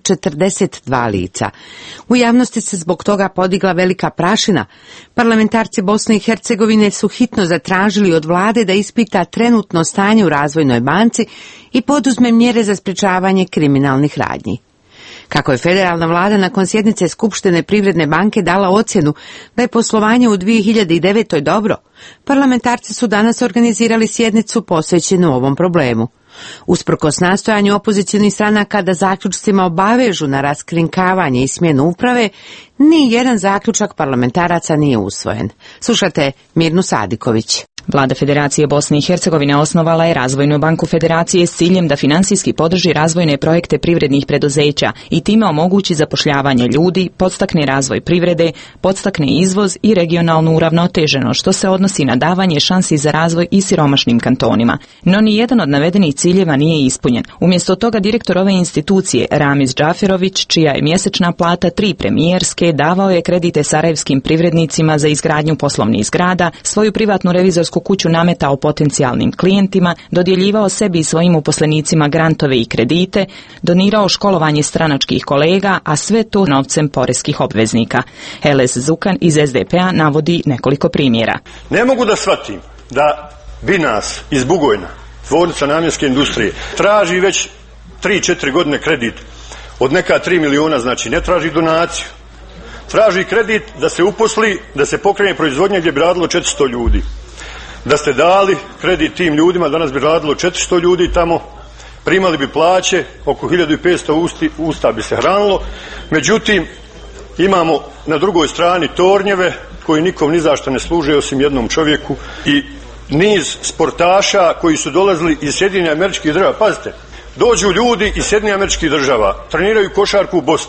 42 lica. U javnosti se zbog toga podigla velika prašina. Parlamentarci Bosne i Hercegovine su hitno zatražili od vlade da ispita trenutno stanje u Razvojnoj banci i poduzme mjere za sprječavanje kriminalnih radnji. Kako je federalna vlada nakon sjednice Skupštine Privredne banke dala ocjenu da je poslovanje u 2009. dobro, parlamentarci su danas organizirali sjednicu posvećenu ovom problemu. Usprkos nastojanju opozicionih stranaka da zaključcima obavežu na raskrinkavanje i smjenu uprave, ni jedan zaključak parlamentaraca nije usvojen. Slušate Mirnu Sadiković. Vlada Federacije Bosne i Hercegovine osnovala je Razvojnu banku Federacije s ciljem da finansijski podrži razvojne projekte privrednih preduzeća i time omogući zapošljavanje ljudi, podstakne razvoj privrede, podstakne izvoz i regionalnu uravnoteženost, što se odnosi na davanje šansi za razvoj i siromašnim kantonima. No ni jedan od navedenih ciljeva nije ispunjen. Umjesto toga direktor ove institucije, Ramiz Džaferović, čija je mjesečna plata 3 premijerske, davao je kredite sarajevskim privrednicima za izgradnju poslovnih zgrada, svoju privatnu revizorsku kuću nametao potencijalnim klijentima, dodjeljivao sebi i svojim uposlenicima grantove i kredite, donirao školovanje stranačkih kolega, a sve to novcem poreskih obveznika. Eles Zukan iz SDP-a navodi nekoliko primjera. Ne mogu da shvatim da Binas iz Bugojna, tvornica namjenske industrije, traži već 3-4 godine kredit od neka 3 miliona, znači ne traži donaciju. Traži kredit da se uposli, da se pokrene proizvodnja gdje bi radilo 400 ljudi. Da ste dali kredit tim ljudima, danas bi radilo 400 ljudi tamo, primali bi plaće, oko 1500 usta bi se hranilo. Međutim, imamo na drugoj strani tornjeve koji nikom ni zašto ne služe osim jednom čovjeku i niz sportaša koji su dolazili iz Sjedinjenih Američkih Država. Pazite, dođu ljudi iz Sjedinjenih Američkih Država, treniraju košarku u Bosni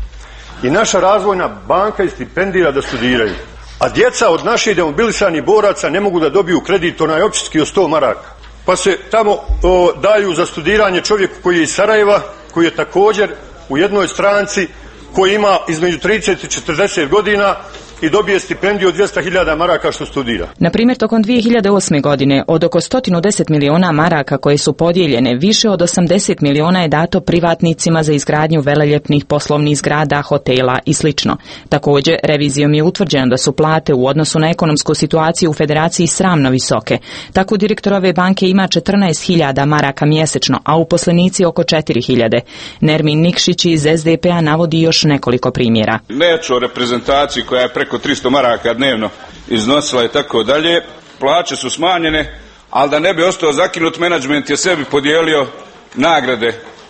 i naša razvojna banka ih stipendira da studiraju. A djeca od naših demobilisanih boraca ne mogu da dobiju kredit, onaj općinski od 100 maraka. Pa se tamo daju za studiranje čovjeku koji je iz Sarajeva, koji je također u jednoj stranci, koji ima između 30 i 40 godina i dobije stipendiju od 200.000 maraka što studira. Na primjer, tokom 2008. godine od oko 110 miliona maraka koje su podijeljene, više od 80 miliona je dato privatnicima za izgradnju veleljepnih poslovnih zgrada, hotela i sl. Također, revizijom je utvrđeno da su plate u odnosu na ekonomsku situaciju u Federaciji sramno visoke. Tako direktor ove banke ima 14.000 maraka mjesečno, a uposlenici oko 4.000. Nermin Nikšić iz SDP-a navodi još nekoliko primjera. Neću o reprezentaciji koja je preko 300 maraka dnevno iznosila i tako dalje. Plaće su smanjene, ali da ne bi ostao zakinut, menadžment je sebi podijelio nagrade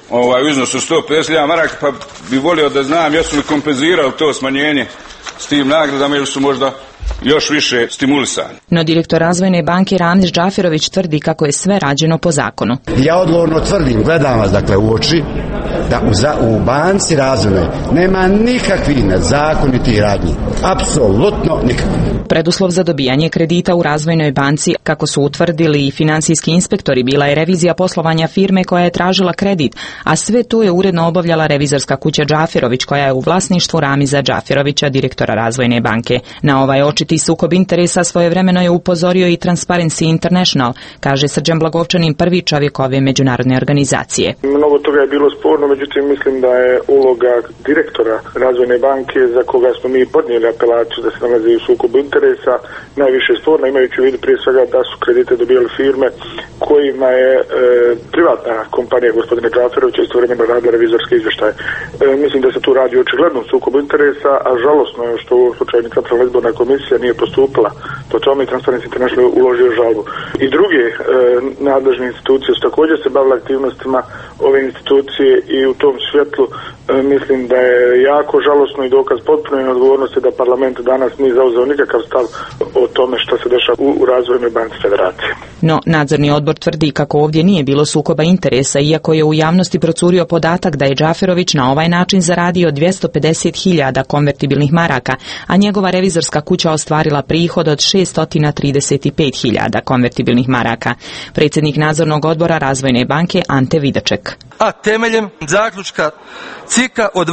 u iznosu 150.000 maraka, pa bi volio da znam jesu li kompenzirali to smanjenje s tim nagradama ili su možda još više stimulisani. No direktor Razvojne banke Ramiz Džafirović tvrdi kako je sve rađeno po zakonu. Ja odgovorno tvrdim, gledam vas dakle u oči, da u banci razvojnoj nema nikakvih nezakonitih radnji. Apsolutno nikakvih. Preduslov za dobijanje kredita u Razvojnoj banci, kako su utvrdili i financijski inspektori, bila je revizija poslovanja firme koja je tražila kredit, a sve to je uredno obavljala revizorska kuća Džafirović, koja je u vlasništvu Ramiza Džafirovića, direktora Razvojne banke. Na ovaj očiti sukob interesa svojevremeno je upozorio i Transparency International, kaže Srđan Blagovčanin, prvi čovjek ove međunarodne organizacije. Mnogo toga je bilo sporno, međutim mislim da je uloga direktora Razvojne banke, za koga smo mi podnijeli apelaciju da se nalazi u sukobu interesa, najviše sporno, imajući u vidu prije svega da su kredite dobijali firme kojima je privatna kompanija gospodina Džafirovića istovremeno radila revizorske izvještaje. Mislim da se tu radi očigledno sukobu interesa, a žalosno je što u slučaju Centralna izborna komisija nije postupila po tome i Transparency International uložio žalbu. I druge nadležne institucije su također se bavile aktivnostima ove institucije i u tom svjetlu mislim da je jako žalosno i dokaz potpuno neodgovornosti da parlament danas nije zauzeo nikakav stav o tome što se dešava u Razvojnoj banci Federacije. No, nadzorni odbor tvrdi kako ovdje nije bilo sukoba interesa, iako je u javnosti procurio podatak da je Džafirović na ovaj način zaradio 250.000 konvertibilnih maraka, a njegova revizorska kuća ostvarila prihod od 635.000 konvertibilnih maraka. Predsjednik nadzornog odbora Razvojne banke Ante Vidaček. A temeljem zaključka CIK-a od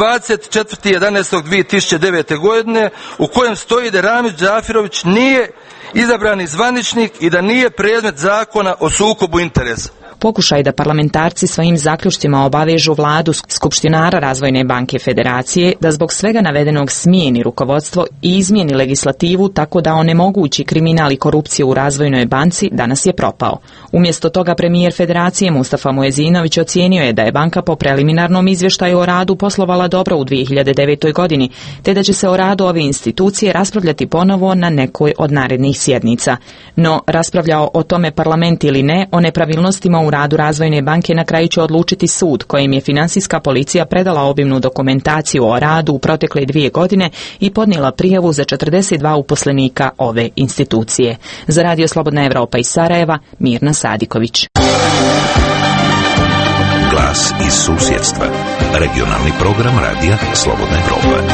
24.11.2009. godine u kojem stoji da Ramiz Džafirović nije izabrani zvaničnik i da nije predmet zakona o sukobu interesa. Pokušaj da parlamentarci svojim zaključcima obavežu vladu skupštinara Razvojne banke Federacije da zbog svega navedenog smijeni rukovodstvo i izmijeni legislativu tako da onemogući kriminal i korupciju u Razvojnoj banci danas je propao. Umjesto toga premijer Federacije Mustafa Muezinović ocijenio je da je banka po preliminarnom izvještaju o radu poslovala dobro u 2009. godini, te da će se o radu ove institucije raspravljati ponovo na nekoj od narednih sjednica. No, raspravljao o tome parlament ili ne, o nepravilnostima u radu Razvojne banke na kraju će odlučiti sud, kojim je financijska policija predala obimnu dokumentaciju o radu u protekle 2 godine i podnijela prijavu za 42 uposlenika ove institucije. Za Radio Slobodna Evropa iz Sarajeva, Mirna Sadiković. Glas iz susjedstva. Regionalni program Radija Slobodna Evropa.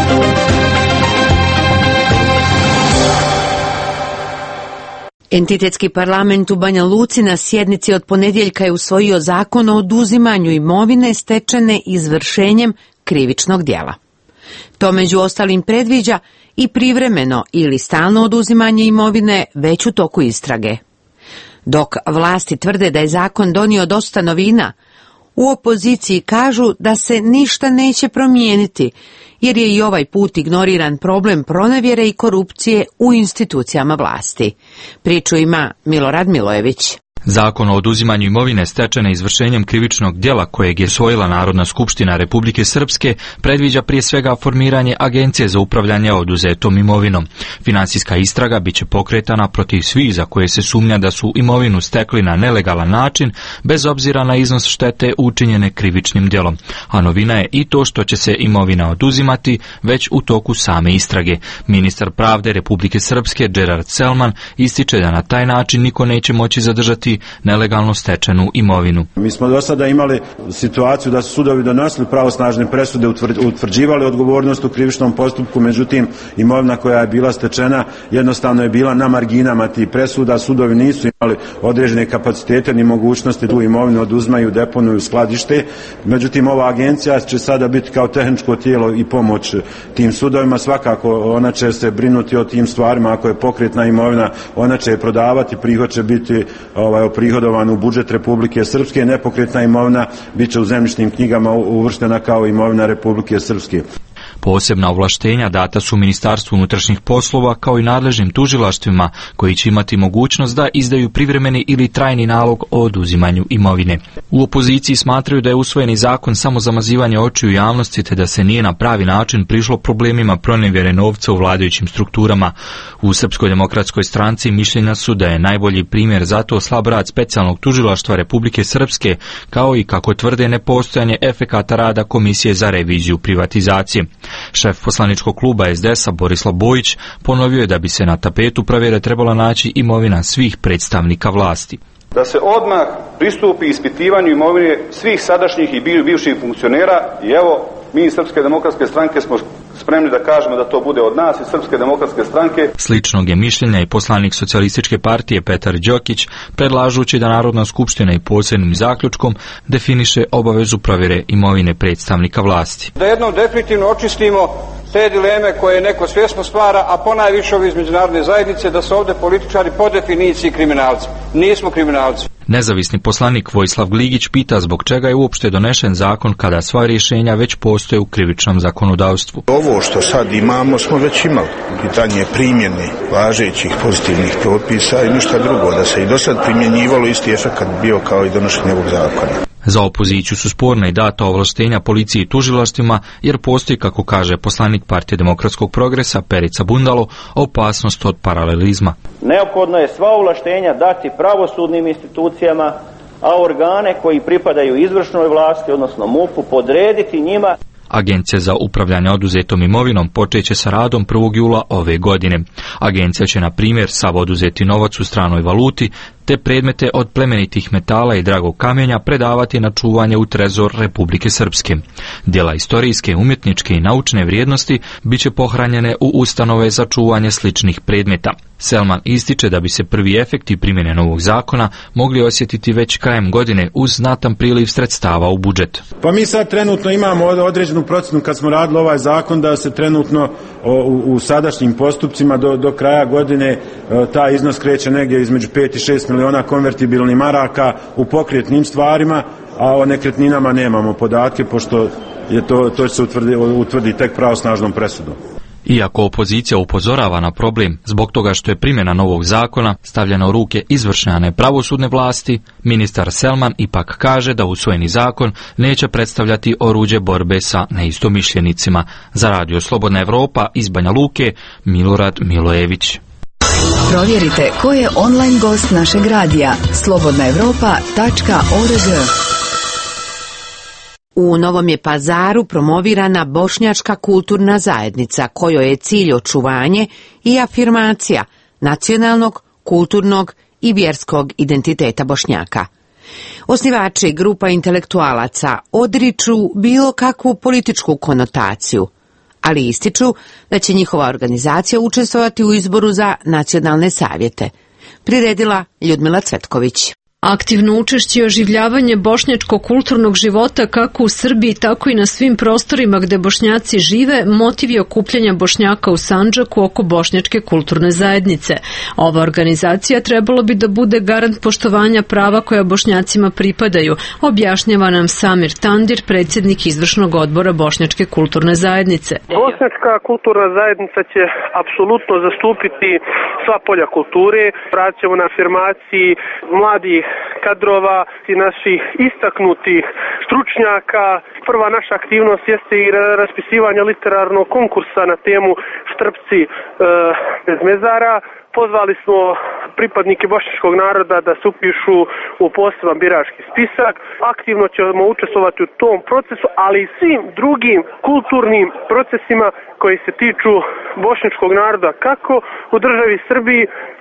Entitetski parlament u Banja Luci na sjednici od ponedjeljka je usvojio zakon o oduzimanju imovine stečene izvršenjem krivičnog djela. To među ostalim predviđa i privremeno ili stalno oduzimanje imovine već u toku istrage. Dok vlasti tvrde da je zakon donio dosta novina, u opoziciji kažu da se ništa neće promijeniti, jer je i ovaj put ignoriran problem pronevjere i korupcije u institucijama vlasti. Priču ima Milorad Milojević. Zakon o oduzimanju imovine stečene izvršenjem krivičnog djela kojeg je usvojila Narodna skupština Republike Srpske predviđa prije svega formiranje Agencije za upravljanje oduzetom imovinom. Finansijska istraga biće pokretana protiv svih za koje se sumnja da su imovinu stekli na nelegalan način, bez obzira na iznos štete učinjene krivičnim djelom. A novina je i to što će se imovina oduzimati već u toku same istrage. Ministar pravde Republike Srpske Gerard Selman ističe da na taj način niko neće moći zadržati vratiti nelegalno stečenu imovinu. Mi smo do sada imali situaciju da su sudovi donosili pravosnažne presude, utvrđivali odgovornost u krivičnom postupku, međutim imovina koja je bila stečena jednostavno je bila na marginama tih presuda, sudovi nisu imali određene kapacitete ni mogućnosti tu imovinu oduzmaju, deponuju, skladište. Međutim, ova agencija će sada biti kao tehničko tijelo i pomoć tim sudovima. Svakako ona će se brinuti o tim stvarima. Ako je pokretna imovina, ona će je prodavati, prihod će biti oprihodovan u budžet Republike Srpske, nepokretna imovina bit će u zemljišnim knjigama uvrštena kao imovina Republike Srpske. Posebna ovlaštenja data su Ministarstvu unutrašnjih poslova kao i nadležnim tužilaštvima koji će imati mogućnost da izdaju privremeni ili trajni nalog o oduzimanju imovine. U opoziciji smatraju da je usvojeni zakon samo zamazivanje očiju javnosti te da se nije na pravi način prišlo problemima pronevjere novca u vladajućim strukturama. U Srpskoj demokratskoj stranci mišljenja su da je najbolji primjer za to slab rad specijalnog tužilaštva Republike Srpske kao i kako tvrde nepostojanje efekata rada Komisije za reviziju privatizacije. Šef poslaničkog kluba SDS-a Borislav Bojić ponovio je da bi se na tapetu provjere trebala naći imovina svih predstavnika vlasti. Da se odmah pristupi ispitivanju imovine svih sadašnjih i bivših funkcionera i evo mi iz Srpske demokratske stranke smo spremni da kažemo da to bude od nas iz Srpske demokratske stranke. Sličnog je mišljenja i poslanik Socijalističke partije Petar Đokić, predlažući da Narodna skupština i posebnim zaključkom definiše obavezu provjere imovine predstavnika vlasti. Da jednom definitivno očistimo te dileme koje neko svjesno stvara, a ponajviše ovi iz međunarodne zajednice, da su ovdje političari po definiciji kriminalci. Nismo kriminalci. Nezavisni poslanik Vojislav Gligić pita zbog čega je uopšte donešen zakon kada sva rješenja već postoje u krivičnom zakonodavstvu. Ovo što sad imamo smo već imali. Pitanje primjene važećih pozitivnih propisa i ništa drugo. Da se i do sad primjenjivalo isti efekt bio kao i donošenje ovog zakona. Za opoziciju su sporna i data ovlaštenja policiji i tužilaštvima jer postoji, kako kaže poslanik Partije demokratskog progresa Perica Bundalo, opasnost od paralelizma. Neophodno je sva ovlaštenja dati pravosudnim institucijama, a organe koji pripadaju izvršnoj vlasti, odnosno MUP-u, podrediti njima. Agencija za upravljanje oduzetom imovinom počeće sa radom 1. jula ove godine. Agencija će, na primjer, sav oduzeti novac u stranoj valuti te predmete od plemenitih metala i dragog kamenja predavati na čuvanje u trezor Republike Srpske. Djela istorijske, umjetničke i naučne vrijednosti bit će pohranjene u ustanove za čuvanje sličnih predmeta. Selman ističe da bi se prvi efekti primjene novog zakona mogli osjetiti već krajem godine uz znatan priliv sredstava u budžet. Pa mi sad trenutno imamo određenu procjenu kad smo radili ovaj zakon da se trenutno u sadašnjim postupcima do kraja godine taj iznos kreće negdje između 5 i 6 miliona konvertibilnih maraka u pokretnim stvarima, a o nekretninama nemamo podatke pošto je to će se utvrdi tek pravosnažnom presudom. Iako opozicija upozorava na problem zbog toga što je primjena novog zakona stavljena u ruke izvršne, a ne pravosudne vlasti, ministar Selman ipak kaže da usvojeni zakon neće predstavljati oruđe borbe sa neistomišljenicima. Za Radio Slobodna Evropa iz Banja Luke, Milorad Milojević. Provjerite ko je online gost našeg radija. slobodnaevropa.org. U Novom je Pazaru promovirana Bošnjačka kulturna zajednica, kojoj je cilj očuvanje i afirmacija nacionalnog, kulturnog i vjerskog identiteta Bošnjaka. Osnivači grupa intelektualaca odriču bilo kakvu političku konotaciju, ali ističu da će njihova organizacija učestvovati u izboru za nacionalne savjete. Priredila Ljudmila Cvetković. Aktivno učešće i oživljavanje bošnjačkog kulturnog života kako u Srbiji, tako i na svim prostorima gde Bošnjaci žive, motiv je okupljanja Bošnjaka u Sandžaku oko Bošnjačke kulturne zajednice. Ova organizacija trebalo bi da bude garant poštovanja prava koja Bošnjacima pripadaju, objašnjava nam Samir Tandir, predsjednik izvršnog odbora Bošnjačke kulturne zajednice. Bošnjačka kulturna zajednica će apsolutno zastupiti sva polja kulture, radit ćemo na afirmaciji mladih kadrova i naših istaknutih stručnjaka. Prva naša aktivnost jeste i raspisivanje literarnog konkursa na temu Štrpci bez mezara. Pozvali smo pripadnike bošnjačkog naroda da se upišu u poseban birački spisak. Aktivno ćemo učestvovati u tom procesu, ali i svim drugim kulturnim procesima koji se tiču bošnjačkog naroda kako u državi Srbiji,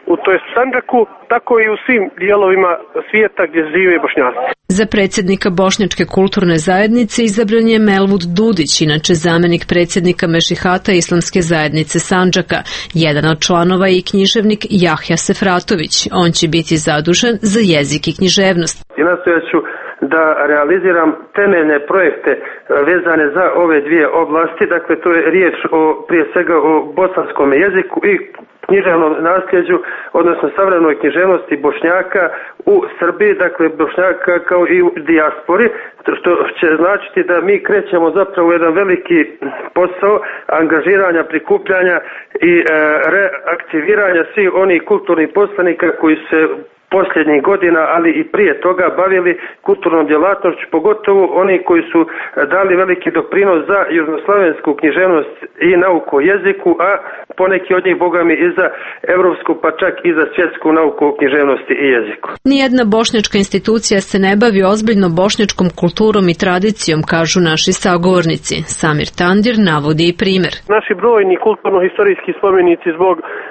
to jest Sandžaku, tako i u svim dijelovima svijeta gdje žive Bošnjaci. Za predsjednika Bošnjačke kulturne zajednice izabran je Melvud Dudić, inače zamenik predsjednika Mešihata Islamske zajednice Sandžaka. Jedan od članova je i književnik Jahja Sefratović. On će biti zadužen za jezik i književnost. I nastojat ću da realiziram temeljne projekte vezane za ove dvije oblasti. Dakle, to je riječ prije svega o bosanskom jeziku i književnom nasljeđu, odnosno savremenoj književnosti Bošnjaka u Srbiji, dakle Bošnjaka kao i u dijaspori, što će značiti da mi krećemo zapravo jedan veliki posao angažiranja, prikupljanja i reaktiviranja svih onih kulturnih poslanika koji se posljednjih godina, ali i prije toga bavili kulturnom djelatnošću, pogotovo oni koji su dali veliki doprinos za južnoslavensku književnost i nauku o jeziku, a poneki od njih, bogami, i za evropsku, pa čak i za svjetsku nauku o književnosti i jeziku. Nijedna bošnjačka institucija se ne bavi ozbiljno bošnjačkom kulturom i tradicijom, kažu naši sagovornici. Samir Tandir navodi i primjer. Naši brojni kulturno-historijski spomenici zbog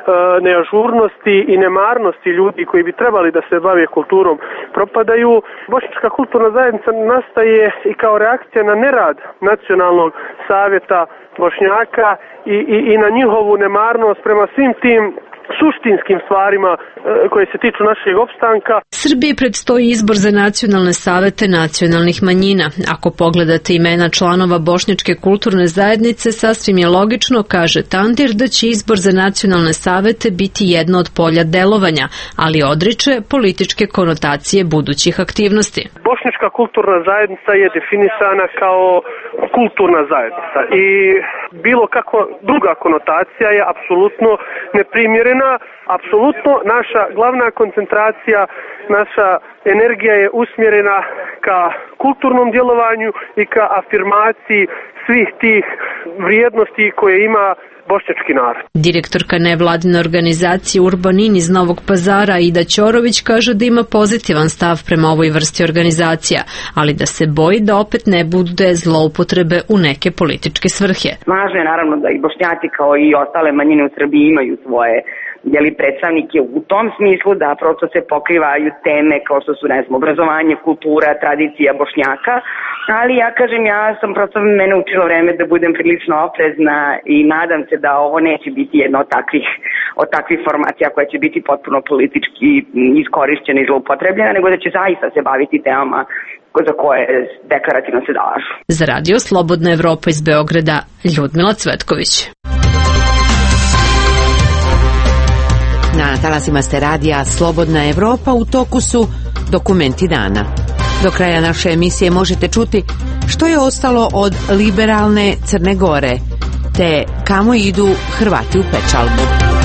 neažurnosti i nemarnosti ljudi koji bi trebali da se bave kulturom propadaju. Bošnjačka kulturna zajednica nastaje i kao reakcija na nerad Nacionalnog savjeta Bošnjaka i na njihovu nemarnost prema svim tim suštinskim stvarima koje se tiču našeg opstanka. Srbiji predstoji izbor za nacionalne savete nacionalnih manjina. Ako pogledate imena članova Bošnjačke kulturne zajednice, sasvim je logično, kaže Tandir, da će izbor za nacionalne savete biti jedno od polja delovanja, ali odriče političke konotacije budućih aktivnosti. Bošnjačka kulturna zajednica je definisana kao kulturna zajednica i bilo kakva druga konotacija je apsolutno neprimjerena. Apsolutno naša glavna koncentracija, naša energija je usmjerena ka kulturnom djelovanju i ka afirmaciji svih tih vrijednosti koje ima bošnjački narod. Direktorka nevladine organizacije Urbanin iz Novog Pazara Ida Ćorović kaže da ima pozitivan stav prema ovoj vrsti organizacija, ali da se boji da opet ne bude zloupotrebe u neke političke svrhe. Važno je naravno da i Bošnjaci kao i ostale manjine u Srbiji imaju svoje predstavnike u tom smislu, da prosto se pokrivaju teme kao što su, ne znam, obrazovanje, kultura, tradicija Bošnjaka, ali ja sam prosto, mene učilo vreme da budem prilično oprezna i nadam se da ovo neće biti jedna od takvih formacija koja će biti potpuno politički iskorišćena i zloupotrebljena, nego da će zaista se baviti temama za koje deklarativno se zalažu. Za radio Slobodna Evropa iz Beograda, Ljudmila Cvetković. Na talasima ste radija Slobodna Evropa, u toku su dokumenti dana. Do kraja naše emisije možete čuti što je ostalo od liberalne Crne Gore, te kamo idu Hrvati u pečalbu.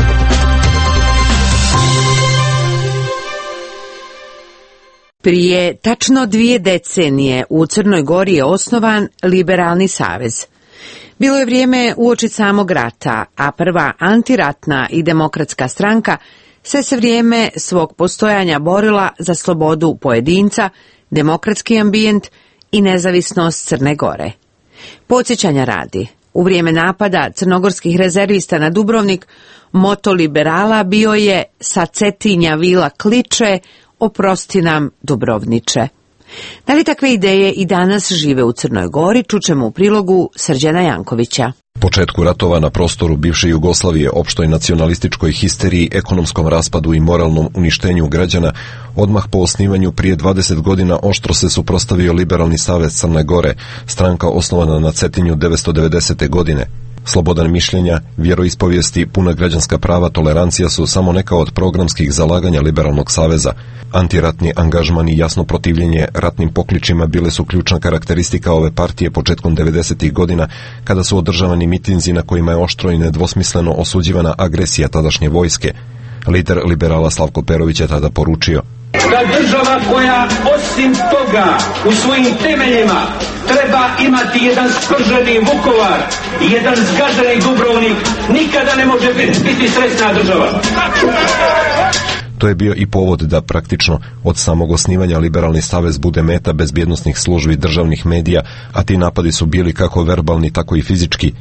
Prije tačno 2 decenije u Crnoj Gori je osnovan Liberalni savez. Bilo je vrijeme uoči samog rata, a prva antiratna i demokratska stranka se vrijeme svog postojanja borila za slobodu pojedinca, demokratski ambijent i nezavisnost Crne Gore. Podsjećanja radi, u vrijeme napada crnogorskih rezervista na Dubrovnik, moto liberala bio je "Sa Cetinja vila kliče, oprosti nam Dubrovniče". Da li takve ideje i danas žive u Crnoj Gori, čućemo u prilogu Srđana Jankovića. Početku ratova na prostoru bivše Jugoslavije, opštoj nacionalističkoj histeriji, ekonomskom raspadu i moralnom uništenju građana, odmah po osnivanju prije 20 godina oštro se suprotstavio Liberalni savez Crne Gore, stranka osnovana na Cetinju 1990. godine. Slobodan mišljenja, vjeroispovijesti, puna građanska prava, tolerancija su samo neka od programskih zalaganja Liberalnog saveza. Antiratni angažman i jasno protivljenje ratnim pokličima bile su ključna karakteristika ove partije početkom 90. godina, kada su održavani mitinzi na kojima je oštro i nedvosmisleno osuđivana agresija tadašnje vojske. Lider liberala Slavko Perović je tada poručio: da država koja osim toga u svojim temeljima treba imati jedan sprženi Vukovar i jedan zgaženi Dubrovnik, nikada ne može biti sretna država. To je bio i povod da praktično od samog osnivanja Liberalni savez bude meta bezbjednosnih službi državnih medija, a ti napadi su bili kako verbalni, tako i fizički.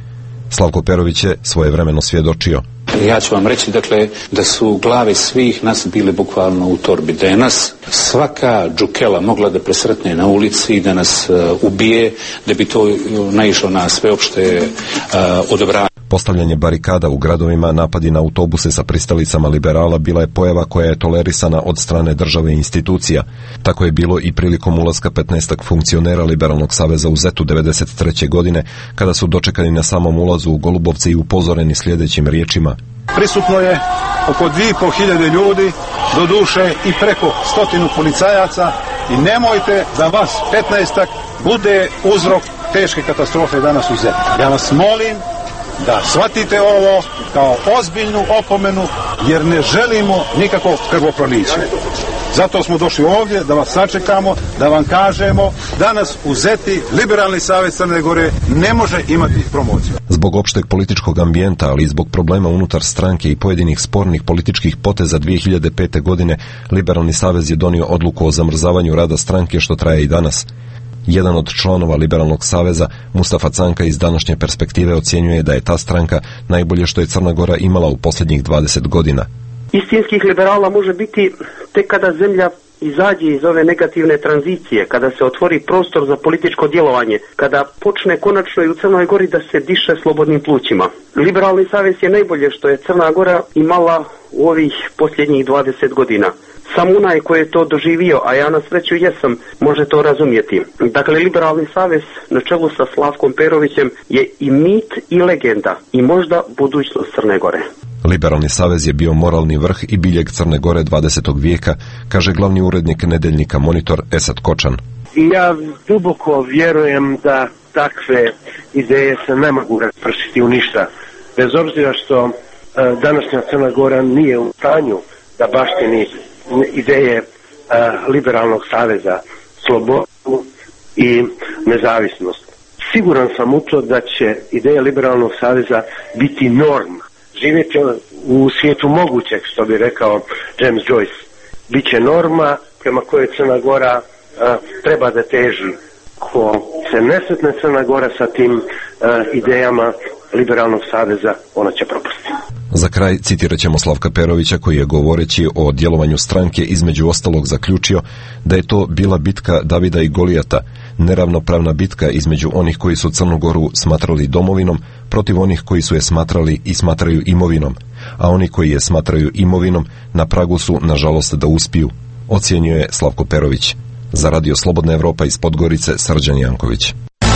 Slavko Perović je svojevremeno svjedočio. Ja ću vam reći, dakle, da su glave svih nas bile bukvalno u torbi, da je nas svaka džukela mogla da presretne na ulici, da nas ubije, da bi to naišlo na sveopšte odobravanje. Postavljanje barikada u gradovima, napadi na autobuse sa pristalicama liberala bila je pojava koja je tolerisana od strane države i institucija. Tako je bilo i prilikom ulaska 15 funkcionera Liberalnog saveza u Zetu 1993. godine, kada su dočekani na samom ulazu u Golubovce i upozoreni sljedećim riječima. Prisutno je oko 2500 ljudi, doduše i preko 100 policajaca, i nemojte da vas 15 bude uzrok teške katastrofe danas u Zetu. Ja vas molim da shvatite ovo kao ozbiljnu opomenu, jer ne želimo nikako krvoproliće. Zato smo došli ovdje da vas sačekamo, da vam kažemo danas u Zeti Liberalni savez Crne Gore ne može imati promociju. Zbog opšteg političkog ambijenta, ali i zbog problema unutar stranke i pojedinih spornih političkih poteza 2005. godine, Liberalni savez je donio odluku o zamrzavanju rada stranke, što traje i danas. Jedan od članova Liberalnog saveza, Mustafa Canka, iz današnje perspektive ocjenjuje da je ta stranka najbolje što je Crna Gora imala u posljednjih 20 godina. Istinskih liberala može biti tek kada zemlja izađe iz ove negativne tranzicije, kada se otvori prostor za političko djelovanje, kada počne konačno i u Crnoj Gori da se diše slobodnim plućima. Liberalni savez je najbolje što je Crna Gora imala u ovih posljednjih 20 godina. Sam onaj koji je to doživio, a ja na sreću jesam, može to razumjeti. Dakle, Liberalni savez na čelu sa Slavkom Perovićem je i mit i legenda i možda budućnost Crne Gore. Liberalni savez je bio moralni vrh i biljeg Crne Gore 20. vijeka, kaže glavni urednik nedeljnika Monitor Esad Kočan. Ja duboko vjerujem da takve ideje se ne mogu raspršiti u ništa. Bez obzira što današnja Crna Gora nije u stanju da baštini ideje Liberalnog saveza, slobodu i nezavisnost. Siguran sam u to da će ideja Liberalnog saveza biti norma. Živjeti u svijetu mogućeg, što bi rekao James Joyce. Biće norma prema kojoj Crna Gora treba da teži. Ko se ne sretne Crna Gora sa tim idejama Liberalnog saveza, ona će propasti. Za kraj citirat ćemo Slavka Perovića, koji je govoreći o djelovanju stranke između ostalog zaključio da je to bila bitka Davida i Golijata, neravnopravna bitka između onih koji su Crnu Goru smatrali domovinom protiv onih koji su je smatrali i smatraju imovinom, a oni koji je smatraju imovinom na pragu su, nažalost, da uspiju, ocjenjuje Slavko Perović. Za Radio Slobodna Evropa iz Podgorice, Srđan Janković.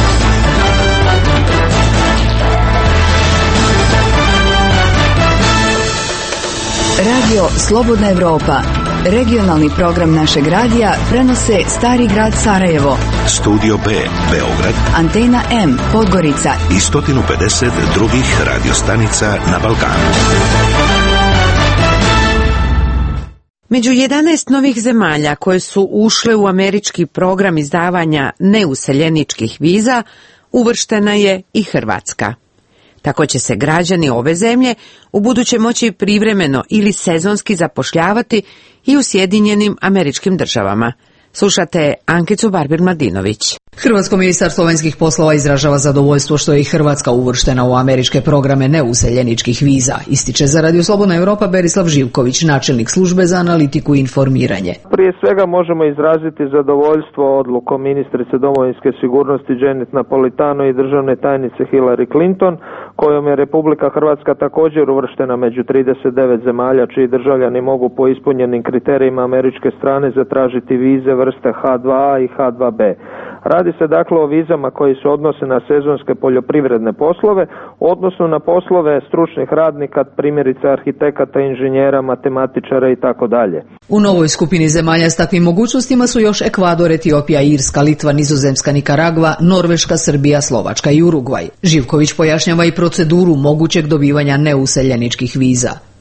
Radio Slobodna Evropa, regionalni program našeg radija, prenose Stari grad Sarajevo, Studio B, Beograd, Antena M, Podgorica i 150 drugih radiostanica na Balkanu. Među 11 novih zemalja koje su ušle u američki program izdavanja neuseljeničkih viza uvrštena je i Hrvatska. Tako će se građani ove zemlje ubuduće moći privremeno ili sezonski zapošljavati i u Sjedinjenim Američkim Državama. Slušate Ankicu Barbir-Mladinović. Hrvatsko ministarstvo vanjskih poslova izražava zadovoljstvo što je i Hrvatska uvrštena u američke programe neuseljeničkih viza, ističe za Radio Slobodna Evropa Berislav Živković, načelnik službe za analitiku i informiranje. Prije svega možemo izraziti zadovoljstvo odlukom ministrice domovinske sigurnosti Janet Napolitano i državne tajnice Hillary Clinton, kojom je Republika Hrvatska također uvrštena među 39 zemalja čiji državljani mogu po ispunjenim kriterijima američke strane zatražiti vize vrste H2A i H2B. Radi se dakle o vizama koji se odnose na sezonske poljoprivredne poslove, odnosno na poslove stručnih radnika, primjerice arhitekata, inženjera, matematičara i tako dalje. U novoj skupini zemalja s takvim mogućnostima su još Ekvador, Etiopija, Irska, Litva, Nizozemska, Nikaragva, Norveška, Srbija, Slovačka i Urugvaj. Živković pojašnjava i proceduru mogućeg dobivanja neuseljeničkih viza.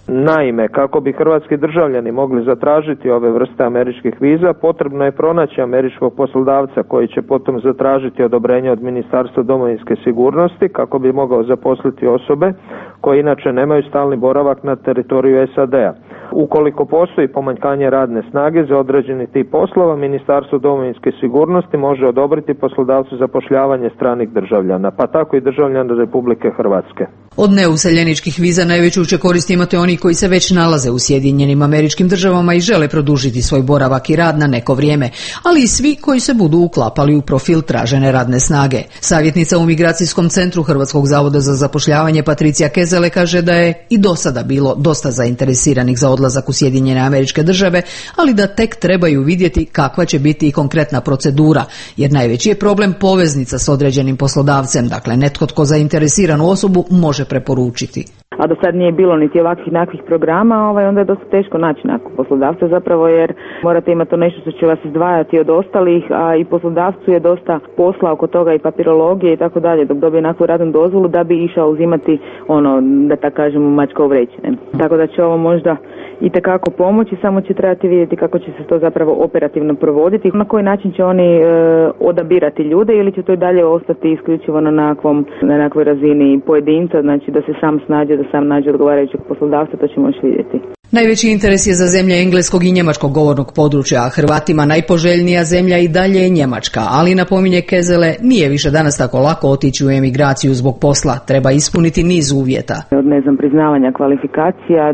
Naime, kako bi hrvatski državljani mogli zatražiti ove vrste američkih viza, potrebno je pronaći američkog poslodavca koji će potom zatražiti odobrenje od Ministarstva domovinske sigurnosti kako bi mogao zaposliti osobe koje inače nemaju stalni boravak na teritoriju SAD-a. Ukoliko postoji pomanjkanje radne snage za određeni tip poslova, Ministarstvo domovinske sigurnosti može odobriti poslodavcu zapošljavanje stranih državljana, pa tako i državljana Republike Hrvatske. Od neuseljeničkih viza najveću će korist imati oni koji se već nalaze u Sjedinjenim Američkim Državama i žele produžiti svoj boravak i rad na neko vrijeme, ali i svi koji se budu uklapali u profil tražene radne snage. Savjetnica u Migracijskom centru Hrvatskog zavoda za zapošljavanje Patricija Kezele kaže da je i do sada bilo dosta zainteresiranih za odlazak u Sjedinjene Američke Države, ali da tek trebaju vidjeti kakva će biti i konkretna procedura, jer najveći je problem poveznica s određenim poslodavcem, dakle netko tko zainteresiranu osobu može preporučiti. A do sad nije bilo niti ovakvih nakvih programa, onda je dosta teško naći nakon poslodavca zapravo, jer morate imati to nešto što će vas izdvajati od ostalih, a i poslodavcu je dosta posla oko toga i papirologije i tako dalje, dok dobije nakvu radnu dozvolu da bi išao uzimati da tako kažemo mačka u vreći. Tako da će ovo možda i tekako pomoći, samo će trebati vidjeti kako će se to zapravo operativno provoditi, na koji način će oni odabirati ljude ili će to i dalje ostati isključivo na nekakvoj razini pojedinca, znači da se sam snađe, da sam nađe odgovarajućeg poslodavca, to ćemo još vidjeti. Najveći interes je za zemlje engleskog i njemačkog govornog područja, a Hrvatima najpoželjnija zemlja i dalje je Njemačka, ali napominje Kezele, nije više danas tako lako otići u emigraciju zbog posla, treba ispuniti niz uvjeta. Od priznavanja kvalifikacija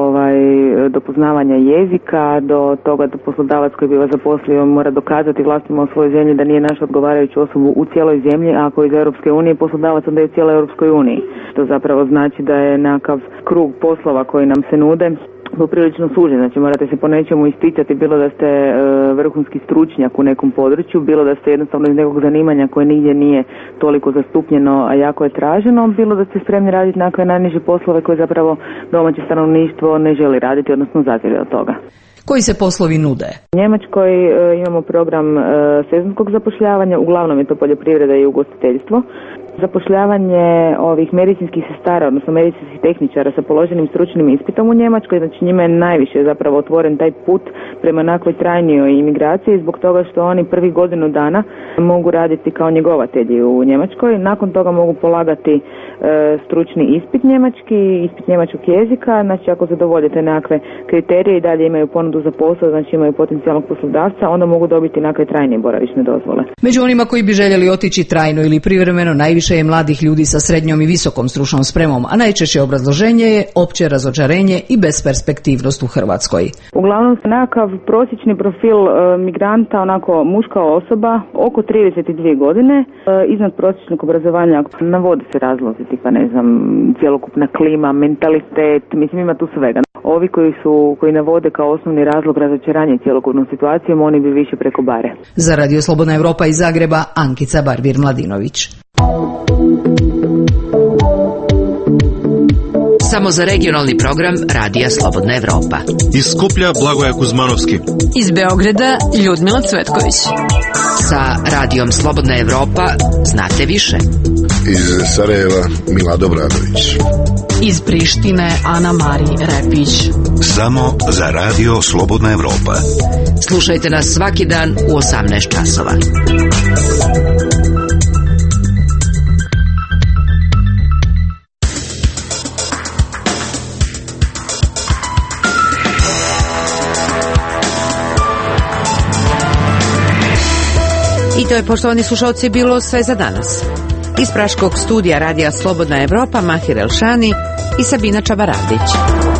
do poznavanja jezika, do toga da poslodavac koji bi vas zaposlio mora dokazati vlastima u svojoj zemlji da nije našao odgovarajuću osobu u cijeloj zemlji, a ako je iz Europske unije poslodavac onda je u cijeloj Europskoj uniji. To zapravo znači da je nekakav krug poslova koji nam se nude poprilično sužen, znači morate se po nečemu isticati, bilo da ste vrhunski stručnjak u nekom području, bilo da ste jednostavno iz nekog zanimanja koje nigdje nije toliko zastupljeno, a jako je traženo, bilo da ste spremni raditi nekakve najniže poslove koje zapravo domaće stanovništvo ne želi raditi, odnosno zazire od toga. Koji se poslovi nude? U Njemačkoj imamo program sezonskog zapošljavanja, uglavnom je to poljoprivreda i ugostiteljstvo. Zapošljavanje ovih medicinskih sestara, odnosno medicinskih tehničara sa položenim stručnim ispitom u Njemačkoj, znači njima je najviše zapravo otvoren taj put prema nakvoj trajnijoj imigraciji zbog toga što oni prvih godinu dana mogu raditi kao njegovatelji u Njemačkoj, nakon toga mogu polagati stručni ispit njemačkog jezika, znači ako zadovoljite nekakve kriterije i dalje imaju ponudu za posao, znači imaju potencijalnog poslodavca, onda mogu dobiti nekakve trajnije boravišne dozvole. Među onima koji bi željeli otići trajno ili privremeno najviše je mladih ljudi sa srednjom i visokom stručnom spremom, a najčešće obrazloženje je opće razočarenje i besperspektivnost u Hrvatskoj. Uglavnom nekakav prosječni profil migranta, onako muška osoba, oko 32 godine, iznad prosječnog obrazovanja, navode se razlozi, tipa cjelokupna klima, mentalitet, ima tu svega. Ovi koji navode kao osnovni razlog razočaranje cjelokupnom situacijom, oni bi više preko bare. Za Radio Slobodna Europa iz Zagreba, Ankica Barbir-Mladinović. Samo za regionalni program Radija Slobodna Evropa. Iz Skuplja Blagoja Kuzmanovski. Iz Beograda Ljudmila Cvetković. Sa Radijom Slobodna Evropa znate više. Iz Sarajeva Mila Dobradović. Iz Prištine Ana Mari Repić. Samo za Radio Slobodna Evropa. Slušajte nas svaki dan u 18 časova. I to je, poštovani slušalci, bilo sve za danas. Iz praškog studija Radija Slobodna Evropa Mahir Elšani i Sabina Čabaradić.